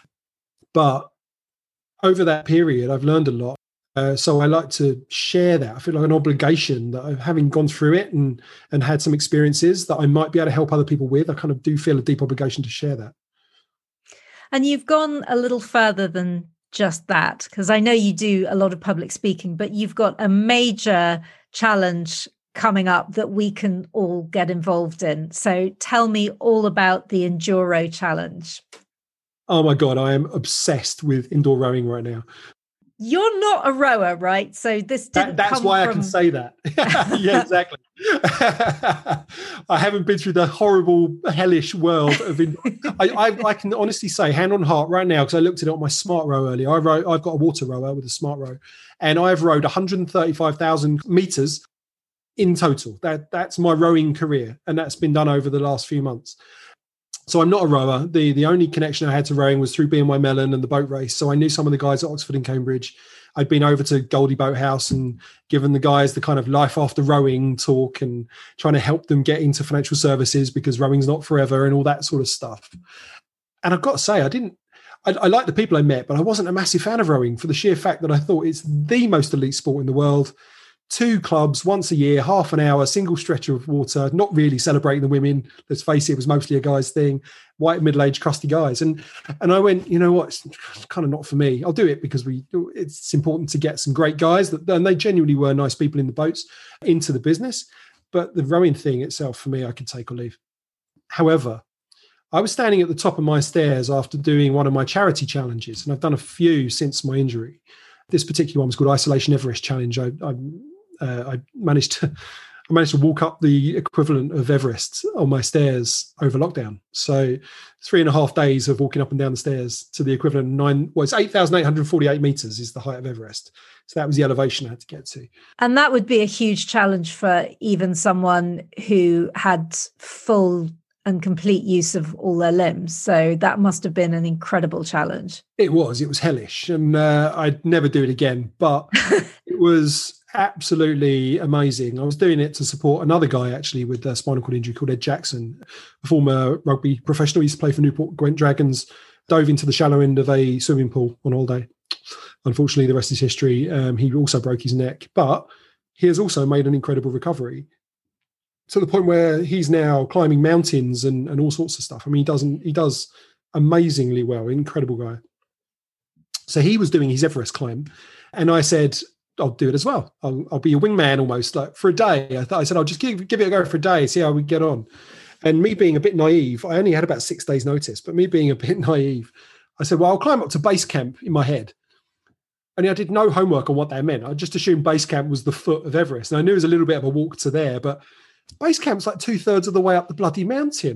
But over that period, I've learned a lot. Uh, so I like to share that. I feel like an obligation that I've, having gone through it and and had some experiences that I might be able to help other people with, I kind of do feel a deep obligation to share that. And you've gone a little further than just that, because I know you do a lot of public speaking, but you've got a major challenge coming up that we can all get involved in. So tell me all about the Enduro Challenge. Oh my God, I am obsessed with indoor rowing right now. You're not a rower, right? So this didn't That, that's come why from... I can say that. Yeah, exactly. I haven't been through the horrible, hellish world of indoor. I, I, I can honestly say, hand on heart, right now, because I looked at it on my smart row earlier. I row, I've got a water rower with a smart row, and I've rowed one hundred thirty-five thousand meters in total. That that's my rowing career, and that's been done over the last few months. So I'm not a rower. The the only connection I had to rowing was through B N Y Mellon and the boat race. So I knew some of the guys at Oxford and Cambridge. I'd been over to Goldie Boathouse and given the guys the kind of life after rowing talk and trying to help them get into financial services because rowing's not forever and all that sort of stuff. And I've got to say, I didn't, I, I like the people I met, but I wasn't a massive fan of rowing for the sheer fact that I thought it's the most elite sport in the world. Two clubs once a year, half an hour, single stretch of water, not really celebrating the women. Let's face it, it was mostly a guy's thing, white, middle-aged, crusty guys. And and I went, you know what, it's kind of not for me. I'll do it because we it's important to get some great guys, that, and they genuinely were nice people in the boats, into the business. But the rowing thing itself, for me, I could take or leave. However, I was standing at the top of my stairs after doing one of my charity challenges, and I've done a few since my injury. This particular one was called Isolation Everest Challenge. I, I Uh, I managed to I managed to walk up the equivalent of Everest on my stairs over lockdown. So three and a half days of walking up and down the stairs to the equivalent of nine, well, it's eight thousand eight hundred forty-eight meters is the height of Everest. So that was the elevation I had to get to. And that would be a huge challenge for even someone who had full and complete use of all their limbs. So that must have been an incredible challenge. It was. It was hellish. And uh, I'd never do it again. But it was absolutely amazing. I was doing it to support another guy actually with a spinal cord injury called Ed Jackson, a former rugby professional. He used to play for Newport Gwent Dragons, dove into the shallow end of a swimming pool on holiday. Unfortunately, the rest is history. Um, he also broke his neck, but he has also made an incredible recovery to the point where he's now climbing mountains and, and all sorts of stuff. I mean, he doesn't, he does amazingly well, incredible guy. So he was doing his Everest climb, and I said, I'll do it as well. I'll, I'll be a wingman almost, like for a day. I thought I said I'll just give give it a go for a day, see how we get on. And me being a bit naive, I only had about six days notice, but me being a bit naive, I said, well, I'll climb up to base camp in my head. And I did no homework on what that meant. I just assumed base camp was the foot of Everest. And I knew it was a little bit of a walk to there, but base camp's like two thirds of the way up the bloody mountain.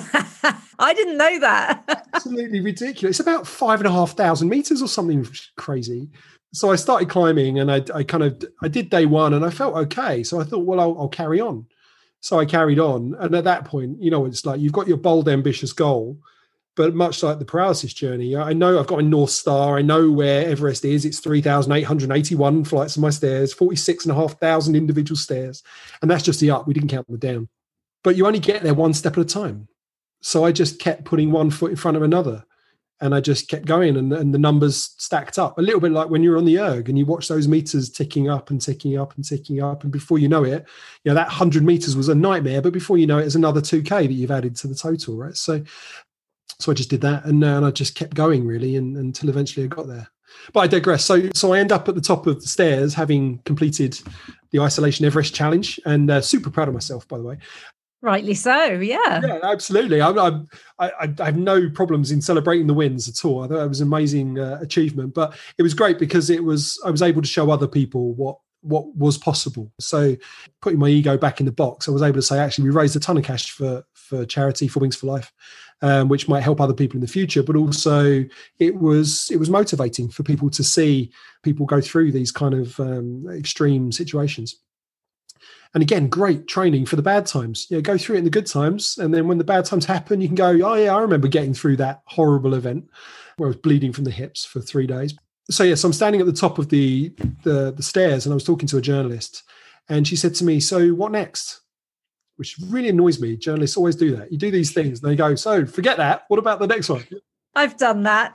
I didn't know that. Absolutely ridiculous. It's about five and a half thousand meters or something crazy. So I started climbing, and I, I kind of, I did day one and I felt okay. So I thought, well, I'll, I'll carry on. So I carried on. And at that point, you know, it's like, you've got your bold, ambitious goal, but much like the paralysis journey, I know I've got a North Star. I know where Everest is. It's three thousand eight hundred eighty-one flights of my stairs, forty-six and a half thousand individual stairs. And that's just the up. We didn't count them down, but you only get there one step at a time. So I just kept putting one foot in front of another. And I just kept going, and, and the numbers stacked up. A little bit like when you're on the erg and you watch those meters ticking up and ticking up and ticking up. And before you know it, you know, that one hundred meters was a nightmare. But before you know it, it's another two K that you've added to the total, right? So so I just did that. And, uh, and I just kept going, really, and, until eventually I got there. But I digress. So, so I end up at the top of the stairs, having completed the Isolation Everest Challenge, and uh, super proud of myself, by the way. Rightly so, yeah. Yeah, absolutely. I, I, I, I have no problems in celebrating the wins at all. I thought it was an amazing uh, achievement, but it was great because it was I was able to show other people what what was possible. So putting my ego back in the box, I was able to say, actually, we raised a ton of cash for for charity, for Wings for Life, um, which might help other people in the future. But also, it was it was motivating for people to see people go through these kind of um, extreme situations. And again, great training for the bad times. You know, go through it in the good times. And then when the bad times happen, you can go, oh, yeah, I remember getting through that horrible event where I was bleeding from the hips for three days. So, yes, yeah, so I'm standing at the top of the, the, the stairs, and I was talking to a journalist. And she said to me, so what next? Which really annoys me. Journalists always do that. You do these things and they go, so forget that. What about the next one? I've done that.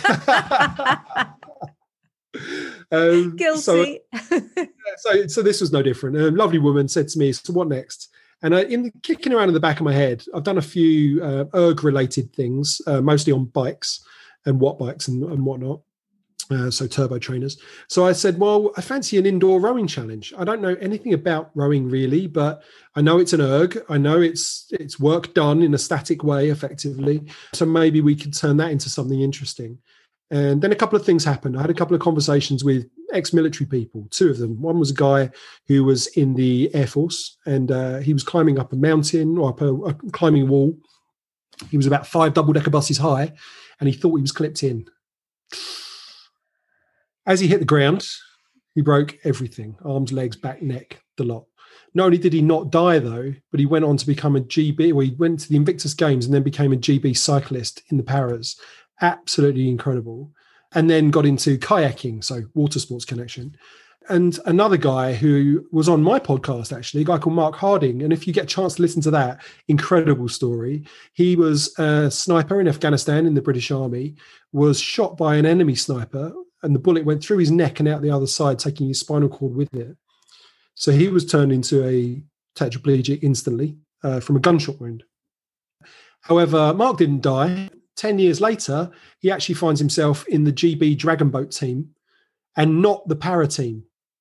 um, Guilty. So, so, so this was no different. A lovely woman said to me, so what next? And uh, in the, kicking around in the back of my head, I've done a few uh, erg-related things, uh, mostly on bikes and watt bikes and, and whatnot. Uh, so turbo trainers. So I said, well, I fancy an indoor rowing challenge. I don't know anything about rowing really, but I know it's an erg. I know it's it's work done in a static way, effectively. So maybe we could turn that into something interesting. And then a couple of things happened. I had a couple of conversations with ex-military people, two of them. One was a guy who was in the Air Force, and uh, he was climbing up a mountain or up a, a climbing wall. He was about five double-decker buses high, and he thought he was clipped in. As he hit the ground, he broke everything, arms, legs, back, neck, the lot. Not only did he not die, though, but he went on to become a G B, or he went to the Invictus Games and then became a G B cyclist in the Paras. Absolutely incredible. And then got into kayaking, so water sports connection. And another guy who was on my podcast, actually, a guy called Mark Harding. And if you get a chance to listen to that, incredible story. He was a sniper in Afghanistan in the British Army, was shot by an enemy sniper, and the bullet went through his neck and out the other side, taking his spinal cord with it. So he was turned into a tetraplegic instantly uh, from a gunshot wound. However, Mark didn't die. Ten years later, he actually finds himself in the G B Dragon Boat team and not the para team.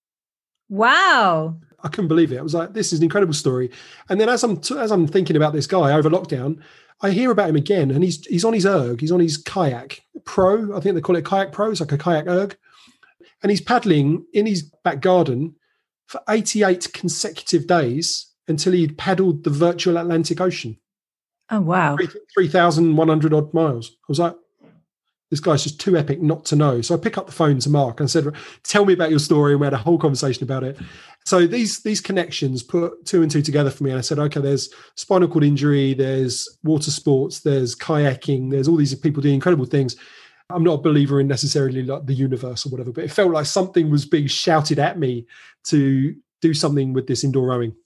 Wow. I couldn't believe it. I was like, this is an incredible story. And then as I'm t- as I'm thinking about this guy over lockdown, I hear about him again, and he's he's on his erg, he's on his kayak pro. I think they call it kayak pro. It's like a kayak erg. And he's paddling in his back garden for eighty-eight consecutive days until he'd paddled the virtual Atlantic Ocean. Oh, wow. three thousand one hundred odd miles. I was like, this guy's just too epic not to know. So I pick up the phone to Mark and said, tell me about your story. And we had a whole conversation about it. So these, these connections put two and two together for me. And I said, okay, there's spinal cord injury, there's water sports, there's kayaking, there's all these people doing incredible things. I'm not a believer in necessarily like the universe or whatever, but it felt like something was being shouted at me to do something with this indoor rowing.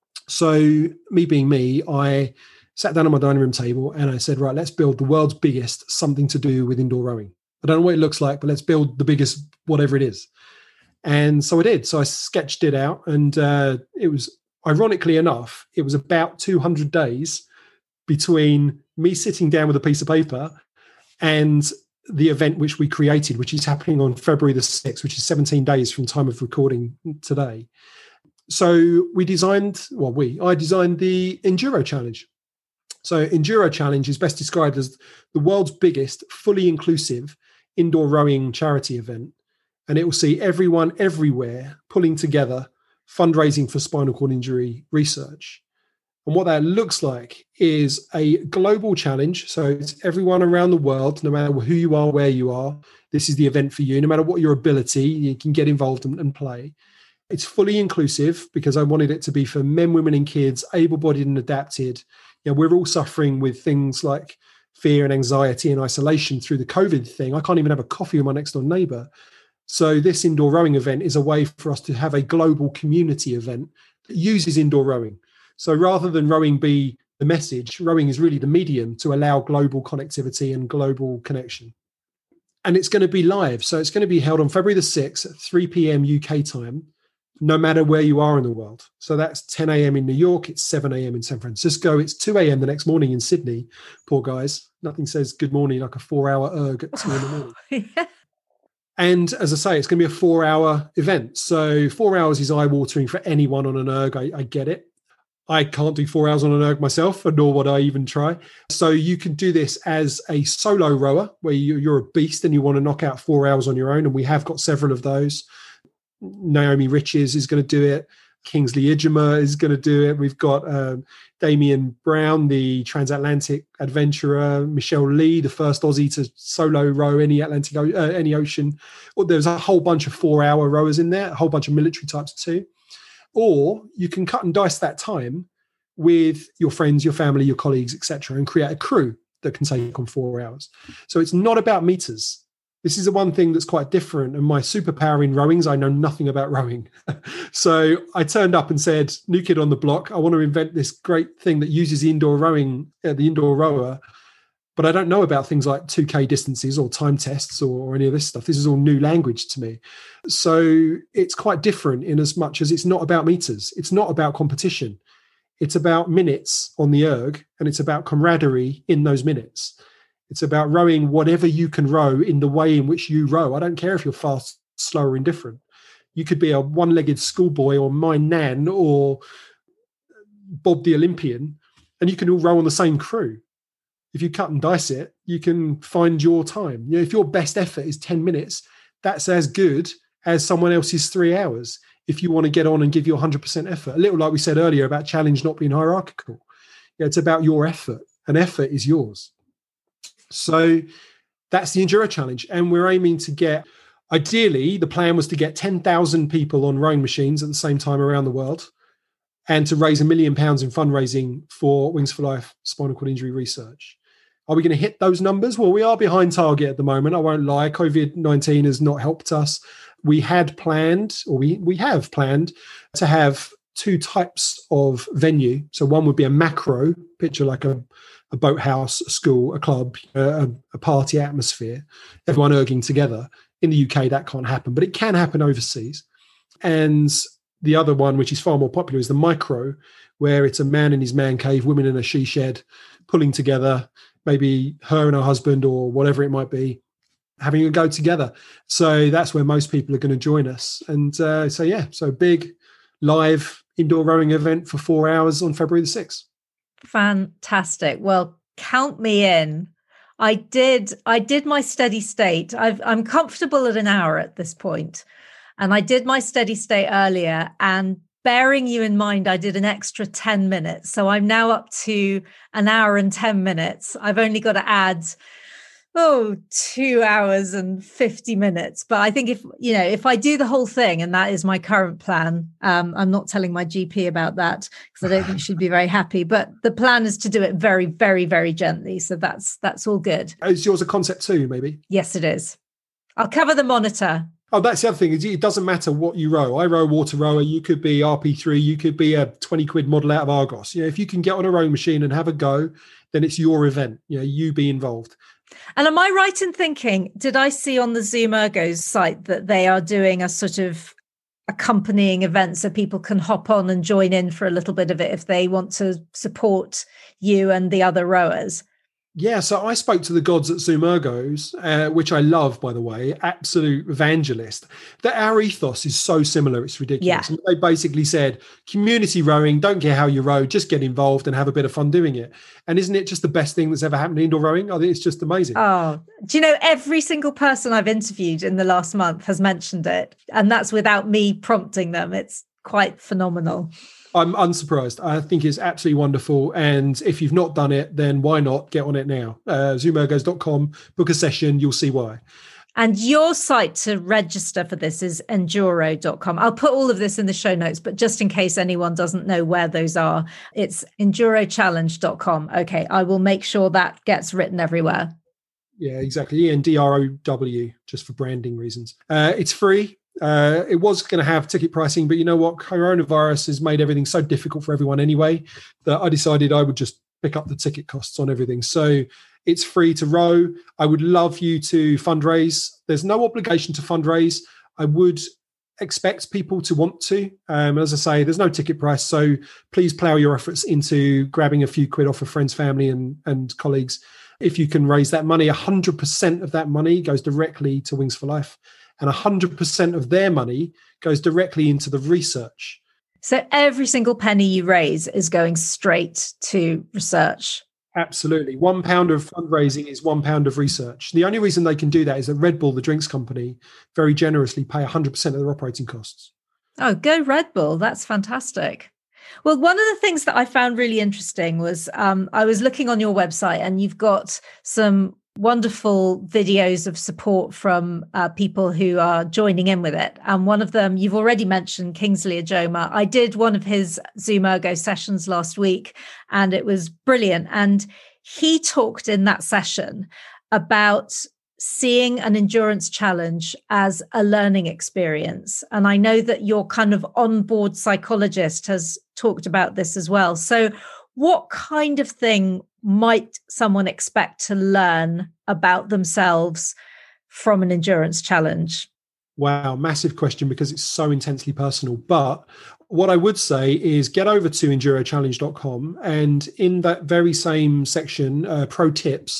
So me being me, I sat down on my dining room table and I said, right, let's build the world's biggest something to do with indoor rowing. I don't know what it looks like, but let's build the biggest whatever it is. And so I did. So I sketched it out, and uh, it was, ironically enough, it was about two hundred days between me sitting down with a piece of paper and the event which we created, which is happening on February the sixth, which is seventeen days from time of recording today. So we designed, well, we, I designed the Enduro Challenge. So Enduro Challenge is best described as the world's biggest, fully inclusive indoor rowing charity event. And it will see everyone everywhere pulling together, fundraising for spinal cord injury research. And what that looks like is a global challenge. So it's everyone around the world, no matter who you are, where you are. This is the event for you. No matter what your ability, you can get involved and, and play. It's fully inclusive because I wanted it to be for men, women, and kids, able-bodied and adapted. You know, we're all suffering with things like fear and anxiety and isolation through the COVID thing. I can't even have a coffee with my next door neighbor. So this indoor rowing event is a way for us to have a global community event that uses indoor rowing. So rather than rowing be the message, rowing is really the medium to allow global connectivity and global connection. And it's going to be live. So it's going to be held on February the sixth at three p.m. U K time, no matter where you are in the world. So that's ten a.m. in New York, it's seven a.m. in San Francisco, it's two a.m. the next morning in Sydney. Poor guys. Nothing says good morning like a four-hour erg at two in the morning. Yeah. And as I say, it's going to be a four-hour event. So four hours is eye-watering for anyone on an erg. I, I get it. I can't do four hours on an erg myself, nor would I even try. So you can do this as a solo rower, where you, you're a beast and you want to knock out four hours on your own. And we have got several of those. Naomi Riches is going to do it. Kingsley Ijima is going to do it. We've got um, Damian Brown, the transatlantic adventurer. Michelle Lee, the first Aussie to solo row any Atlantic, uh, any ocean. Well, there's a whole bunch of four-hour rowers in there, a whole bunch of military types too. Or you can cut and dice that time with your friends, your family, your colleagues, et cetera, and create a crew that can take on four hours. So it's not about meters. This is the one thing that's quite different. And my superpower in rowing is I know nothing about rowing. So I turned up and said, new kid on the block, I want to invent this great thing that uses the indoor rowing, uh, the indoor rower, but I don't know about things like two K distances or time tests or, or any of this stuff. This is all new language to me. So it's quite different in as much as it's not about meters. It's not about competition. It's about minutes on the erg, and it's about camaraderie in those minutes. It's about rowing whatever you can row in the way in which you row. I don't care if you're fast, slow, or indifferent. You could be a one-legged schoolboy or my nan or Bob the Olympian, and you can all row on the same crew. If you cut and dice it, you can find your time. You know, if your best effort is ten minutes, that's as good as someone else's three hours. If you want to get on and give your one hundred percent effort, a little like we said earlier about challenge not being hierarchical. Yeah, it's about your effort, and effort is yours. So that's the Enduro Challenge. And we're aiming to get, ideally, the plan was to get ten thousand people on rowing machines at the same time around the world, and to raise a million pounds in fundraising for Wings for Life spinal cord injury research. Are we going to hit those numbers? Well, we are behind target at the moment. I won't lie. COVID nineteen has not helped us. We had planned, or we, we have planned, to have two types of venue. So one would be a macro, picture like a, a boathouse, a school, a club, a, a party atmosphere, everyone erging together. In the U K, that can't happen, but it can happen overseas. And the other one, which is far more popular, is the micro, where it's a man in his man cave, women in a she shed, pulling together, maybe her and her husband or whatever it might be, having a go together. So that's where most people are going to join us. And uh, so, yeah, so big live indoor rowing event for four hours on February the sixth. Fantastic. Well, count me in. I did, I did my steady state. I've, I'm comfortable at an hour at this point. And I did my steady state earlier, and bearing you in mind, I did an extra ten minutes. So I'm now up to an hour and ten minutes. I've only got to add, oh, two hours and fifty minutes. But I think if, you know, if I do the whole thing, and that is my current plan, um, I'm not telling my G P about that because I don't think she'd be very happy. But the plan is to do it very, very, very gently. So that's, that's all good. Is yours a concept too, maybe? Yes, it is. I'll cover the monitor. Oh, that's the other thing. It doesn't matter what you row. I row water rower. You could be R P three. You could be a twenty quid model out of Argos. You know, if you can get on a rowing machine and have a go, then it's your event. You know, you be involved. And am I right in thinking, did I see on the Zoom Ergo's site that they are doing a sort of accompanying event so people can hop on and join in for a little bit of it if they want to support you and the other rowers? Yeah, so I spoke to the gods at Zoom Ergos, uh, which I love, by the way, absolute evangelist. That our ethos is so similar, it's ridiculous. Yeah. And they basically said, community rowing, don't care how you row, just get involved and have a bit of fun doing it. And isn't it just the best thing that's ever happened in indoor rowing? I think it's just amazing. Oh, do you know, every single person I've interviewed in the last month has mentioned it. And that's without me prompting them. It's quite phenomenal. I'm unsurprised. I think it's absolutely wonderful. And if you've not done it, then why not get on it now? Uh, zoom ergos dot com, book a session, you'll see why. And your site to register for this is enduro dot com. I'll put all of this in the show notes, but just in case anyone doesn't know where those are, it's enduro challenge dot com. Okay, I will make sure that gets written everywhere. Yeah, exactly. E N D R O W, just for branding reasons. Uh, it's free. Uh, it was going to have ticket pricing, but you know what? Coronavirus has made everything so difficult for everyone anyway that I decided I would just pick up the ticket costs on everything. So it's free to row. I would love you to fundraise. There's no obligation to fundraise. I would expect people to want to. Um, as I say, there's no ticket price. So please plow your efforts into grabbing a few quid off of friends, family and, and colleagues. If you can raise that money, one hundred percent of that money goes directly to Wings for Life. And one hundred percent of their money goes directly into the research. So every single penny you raise is going straight to research. Absolutely. One pound of fundraising is one pound of research. The only reason they can do that is that Red Bull, the drinks company, very generously pay one hundred percent of their operating costs. Oh, go Red Bull. That's fantastic. Well, one of the things that I found really interesting was um, I was looking on your website and you've got some wonderful videos of support from uh, people who are joining in with it. And one of them, you've already mentioned Kingsley Ajoma. I did one of his Zoom Ergo sessions last week and it was brilliant. And he talked in that session about seeing an endurance challenge as a learning experience. And I know that your kind of onboard psychologist has talked about this as well. So what kind of thing might someone expect to learn about themselves from an endurance challenge? Wow, massive question because it's so intensely personal. But what I would say is get over to enduro challenge dot com and in that very same section, uh, pro tips,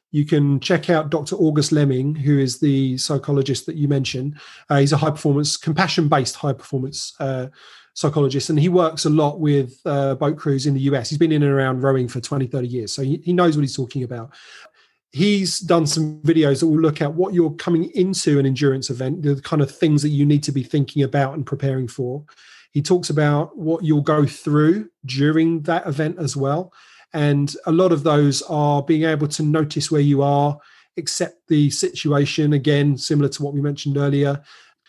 you can check out Doctor August Lemming, who is the psychologist that you mentioned. Uh, he's a high performance, compassion based high performance uh, psychologist, and he works a lot with uh, boat crews in the U S. He's been in and around rowing for twenty, thirty years, so he, he knows what he's talking about. He's done some videos that will look at what you're coming into an endurance event, the kind of things that you need to be thinking about and preparing for. He talks about what you'll go through during that event as well. And a lot of those are being able to notice where you are, accept the situation, again, similar to what we mentioned earlier,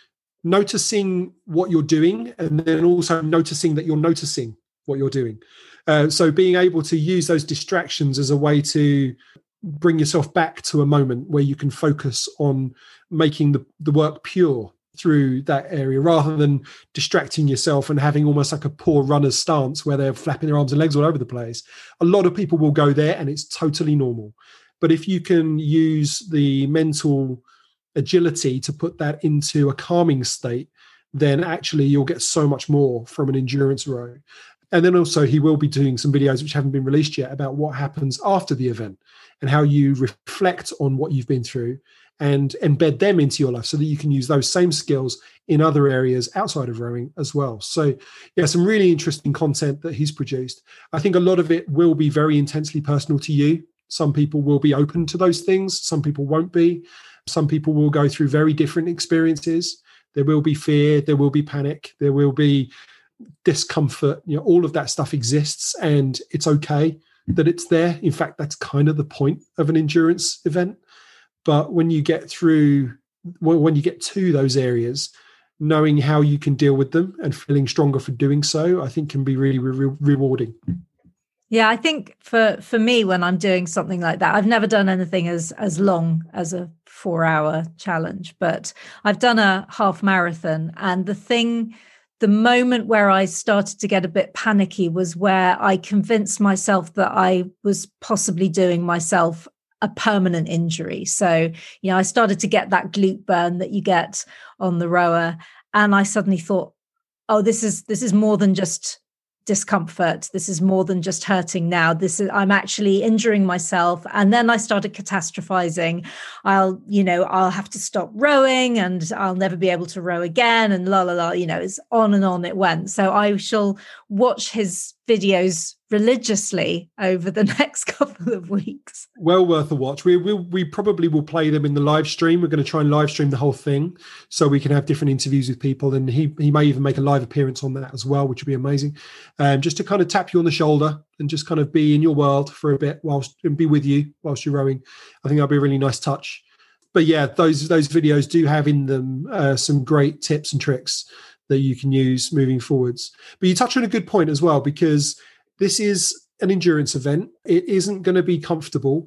noticing what you're doing, and then also noticing that you're noticing what you're doing. Uh, so being able to use those distractions as a way to bring yourself back to a moment where you can focus on making the, the work pure through that area, rather than distracting yourself and having almost like a poor runner's stance where they're flapping their arms and legs all over the place. A lot of people will go there, and it's totally normal. But if you can use the mental agility to put that into a calming state, then actually you'll get so much more from an endurance row. And then also he will be doing some videos which haven't been released yet about what happens after the event and how you reflect on what you've been through and embed them into your life so that you can use those same skills in other areas outside of rowing as well. So yeah, some really interesting content that he's produced. I think a lot of it will be very intensely personal to you. Some people will be open to those things. Some people won't be. Some people will go through very different experiences. There will be fear. There will be panic. There will be discomfort. You know, all of that stuff exists, and it's okay that it's there. In fact, that's kind of the point of an endurance event. But when you get through, when you get to those areas, knowing how you can deal with them and feeling stronger for doing so, I think can be really re- rewarding. Yeah, I think for, for me, when I'm doing something like that, I've never done anything as, as long as a four hour challenge, but I've done a half marathon. And the thing, the moment where I started to get a bit panicky was where I convinced myself that I was possibly doing myself a permanent injury. So, you know, I started to get that glute burn that you get on the rower. And I suddenly thought, oh, this is, this is more than just discomfort. This is more than just hurting now. This is, I'm actually injuring myself. And then I started catastrophizing. I'll, you know, I'll have to stop rowing and I'll never be able to row again. And la, la, la, you know, it's on and on it went. So I shall watch his videos religiously over the next couple of weeks. Well worth a watch. We will we probably will play them in the live stream. We're going to try and live stream the whole thing so we can have different interviews with people, and he he may even make a live appearance on that as well, which would be amazing. Um, just to kind of tap you on the shoulder and just kind of be in your world for a bit whilst and be with you whilst you're rowing. I think that'll be a really nice touch. But yeah, those those videos do have in them uh, some great tips and tricks that you can use moving forwards. But you touch on a good point as well, because this is an endurance event. It isn't going to be comfortable.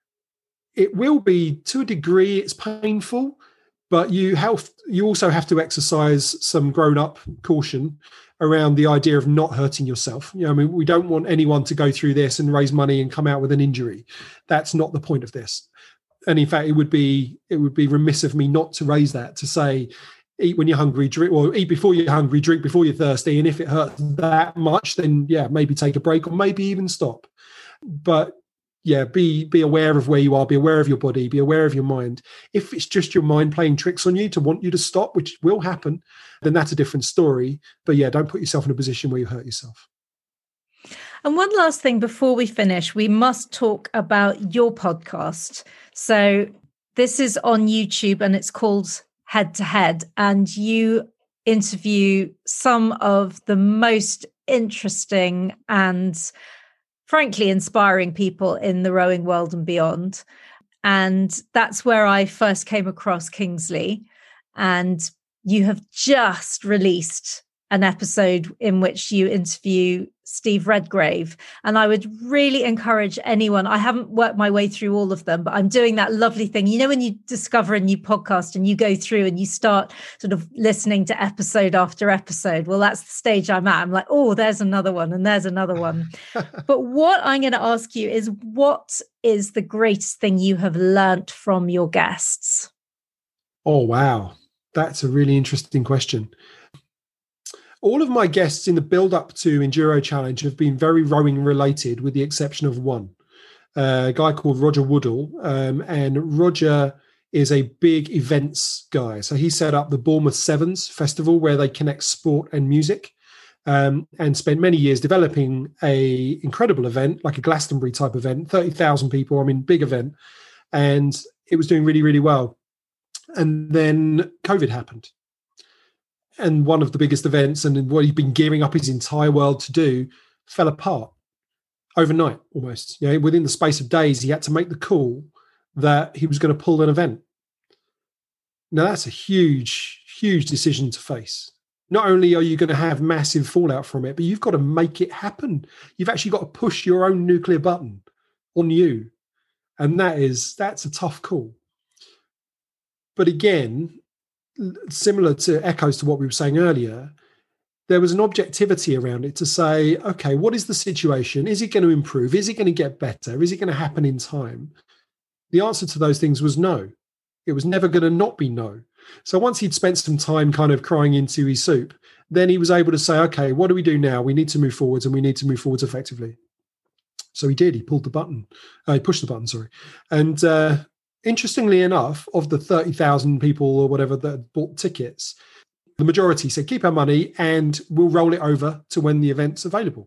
It will be, to a degree, it's painful, but you have you also have to exercise some grown-up caution around the idea of not hurting yourself. You know, I mean, we don't want anyone to go through this and raise money and come out with an injury. That's not the point of this. And in fact, it would be it would be remiss of me not to raise that, to say, eat when you're hungry, drink, or eat before you're hungry, drink before you're thirsty. And if it hurts that much, then yeah, maybe take a break or maybe even stop. But yeah, be be aware of where you are, be aware of your body, be aware of your mind. If it's just your mind playing tricks on you to want you to stop, which will happen, then that's a different story. But yeah, don't put yourself in a position where you hurt yourself. And one last thing before we finish, we must talk about your podcast. So this is on YouTube and it's called Head to Head, and you interview some of the most interesting and frankly inspiring people in the rowing world and beyond. And that's where I first came across Kingsley. And you have just released an episode in which you interview Steve Redgrave. And I would really encourage anyone, I haven't worked my way through all of them, but I'm doing that lovely thing. You know, when you discover a new podcast and you go through and you start sort of listening to episode after episode, well, that's the stage I'm at. I'm like, oh, there's another one and there's another one. But what I'm going to ask you is, what is the greatest thing you have learnt from your guests? Oh, wow. That's a really interesting question. All of my guests in the build-up to Enduro Challenge have been very rowing related, with the exception of one. a guy called Roger Woodall. Um, and Roger is a big events guy. So he set up the Bournemouth Sevens Festival, where they connect sport and music, um, and spent many years developing a incredible event, like a Glastonbury type event, thirty thousand people, I mean, big event. And it was doing really, really well. And then COVID happened. And one of the biggest events and what he'd been gearing up his entire world to do fell apart overnight almost. You know, within the space of days, he had to make the call that he was going to pull an event. Now, that's a huge, huge decision to face. Not only are you going to have massive fallout from it, but you've got to make it happen. You've actually got to push your own nuclear button on you. And that is, that's a tough call. But again, similar to echoes to what we were saying earlier, there was an objectivity around it to say, okay, what is the situation? Is it going to improve? Is it going to get better? Is it going to happen in time? The answer to those things was no. It was never going to not be no. So once he'd spent some time kind of crying into his soup, then he was able to say, okay, what do we do now? We need to move forwards, and we need to move forwards effectively. So he did. He pulled the button. Uh, he pushed the button, sorry. And uh, interestingly enough, of the thirty thousand people or whatever that bought tickets, the majority said, keep our money and we'll roll it over to when the event's available.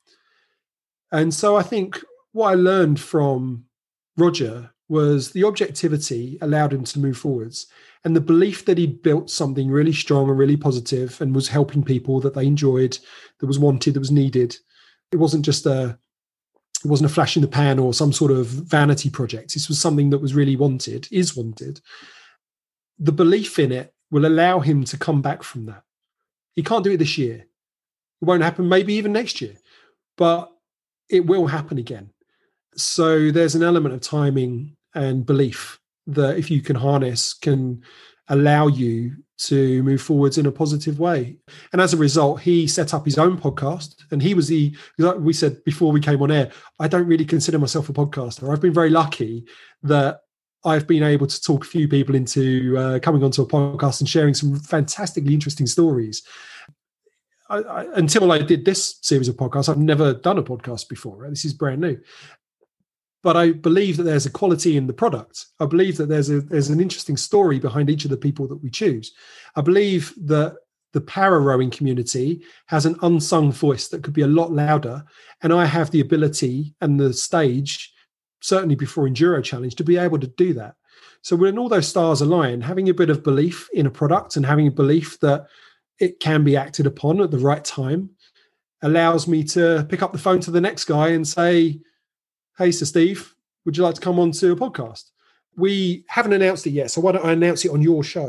And so I think what I learned from Roger was the objectivity allowed him to move forwards, and the belief that he'd built something really strong and really positive and was helping people that they enjoyed, that was wanted, that was needed. It wasn't just a, it wasn't a flash in the pan or some sort of vanity project. This was something that was really wanted, is wanted. The belief in it will allow him to come back from that. He can't do it this year. It won't happen maybe even next year, but it will happen again. So there's an element of timing and belief that, if you can harness, can allow you to move forwards in a positive way. And as a result, he set up his own podcast. And he was the, like we said before we came on air, I don't really consider myself a podcaster. I've been very lucky that I've been able to talk a few people into uh, coming onto a podcast and sharing some fantastically interesting stories. I, I, until I did this series of podcasts, I've never done a podcast before. Right? This is brand new. But I believe that there's a quality in the product. I believe that there's a there's an interesting story behind each of the people that we choose. I believe that the para rowing community has an unsung voice that could be a lot louder. And I have the ability and the stage, certainly before Enduro Challenge, to be able to do that. So when all those stars align, having a bit of belief in a product and having a belief that it can be acted upon at the right time allows me to pick up the phone to the next guy and say, hey, Sir Steve, would you like to come on to a podcast? We haven't announced it yet, so why don't I announce it on your show?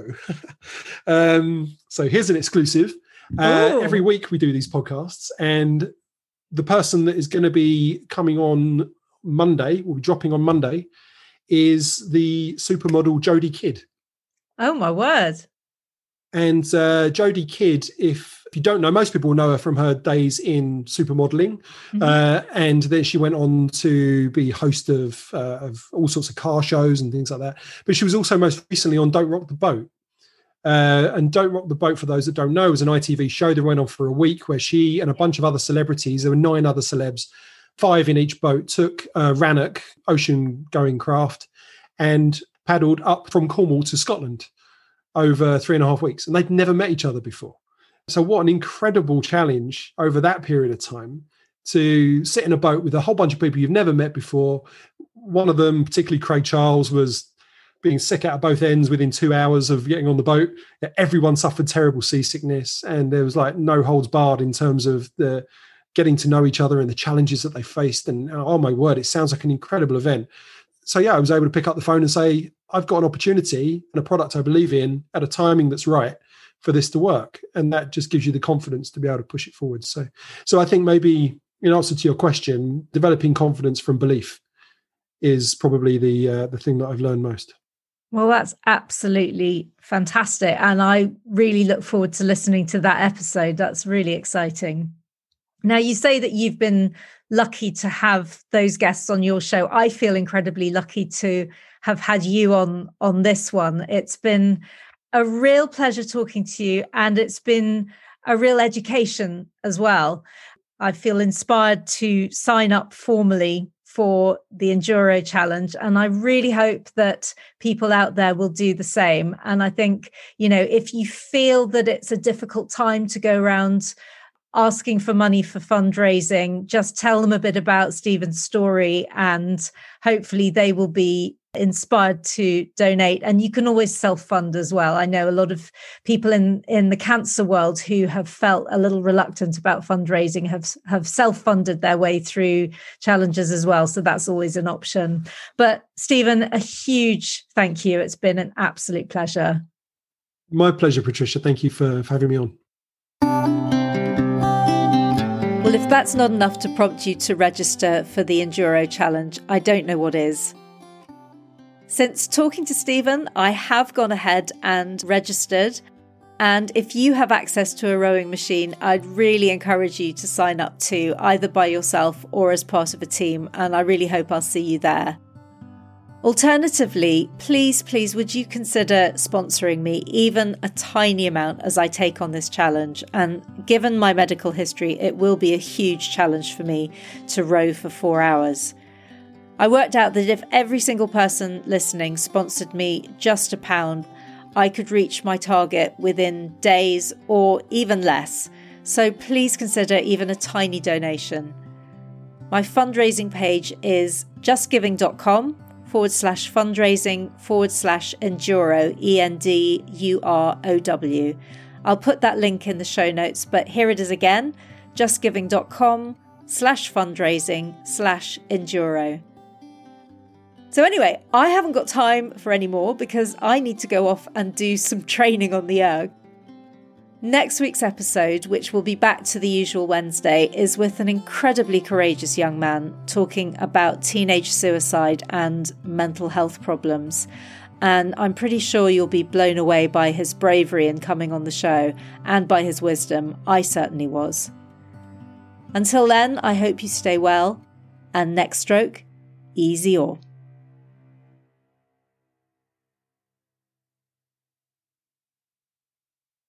um, so here's an exclusive. Uh, every week we do these podcasts, and the person that is going to be coming on Monday, will be dropping on Monday, is the supermodel Jodie Kidd. Oh, my word. And uh, Jodie Kidd, if if you don't know, most people know her from her days in supermodeling. Mm-hmm. Uh, and then she went on to be host of, uh, of all sorts of car shows and things like that. But she was also most recently on Don't Rock the Boat. Uh, and Don't Rock the Boat, for those that don't know, was an I T V show that went on for a week where she and a bunch of other celebrities, there were nine other celebs, five in each boat, took uh, Rannoch, ocean-going craft, and paddled up from Cornwall to Scotland over three and a half weeks. And they'd never met each other before. So what an incredible challenge over that period of time to sit in a boat with a whole bunch of people you've never met before. One of them, particularly Craig Charles, was being sick out of both ends within two hours of getting on the boat. Everyone suffered terrible seasickness, and there was like no holds barred in terms of the getting to know each other and the challenges that they faced. And oh my word, it sounds like an incredible event. So yeah, I was able to pick up the phone and say, I've got an opportunity and a product I believe in at a timing that's right for this to work. And that just gives you the confidence to be able to push it forward. So, so I think maybe in answer to your question, developing confidence from belief is probably the uh, the thing that I've learned most. Well, that's absolutely fantastic. And I really look forward to listening to that episode. That's really exciting. Now, you say that you've been lucky to have those guests on your show. I feel incredibly lucky to have had you on, on this one. It's been a real pleasure talking to you, and it's been a real education as well. I feel inspired to sign up formally for the Enduro Challenge. And I really hope that people out there will do the same. And I think, you know, if you feel that it's a difficult time to go around asking for money for fundraising, just tell them a bit about Stephen's story and hopefully they will be inspired to donate. And you can always self-fund as well. I know a lot of people in, in the cancer world who have felt a little reluctant about fundraising have, have self-funded their way through challenges as well. So that's always an option. But Stephen, a huge thank you. It's been an absolute pleasure. My pleasure, Patricia. Thank you for, for having me on. Well, if that's not enough to prompt you to register for the Enduro Challenge, I don't know what is. Since talking to Stephen, I have gone ahead and registered. And if you have access to a rowing machine, I'd really encourage you to sign up too, either by yourself or as part of a team. And I really hope I'll see you there. Alternatively, please, please, would you consider sponsoring me even a tiny amount as I take on this challenge? And given my medical history, it will be a huge challenge for me to row for four hours. I worked out that if every single person listening sponsored me just a pound, I could reach my target within days or even less. So please consider even a tiny donation. My fundraising page is justgiving.com forward slash fundraising forward slash enduro, E N D U R O W. I'll put that link in the show notes, but here it is again, justgiving.com slash fundraising slash enduro. So anyway, I haven't got time for any more because I need to go off and do some training on the erg. Next week's episode, which will be back to the usual Wednesday, is with an incredibly courageous young man talking about teenage suicide and mental health problems. And I'm pretty sure you'll be blown away by his bravery in coming on the show and by his wisdom. I certainly was. Until then, I hope you stay well, and next stroke, easy oar.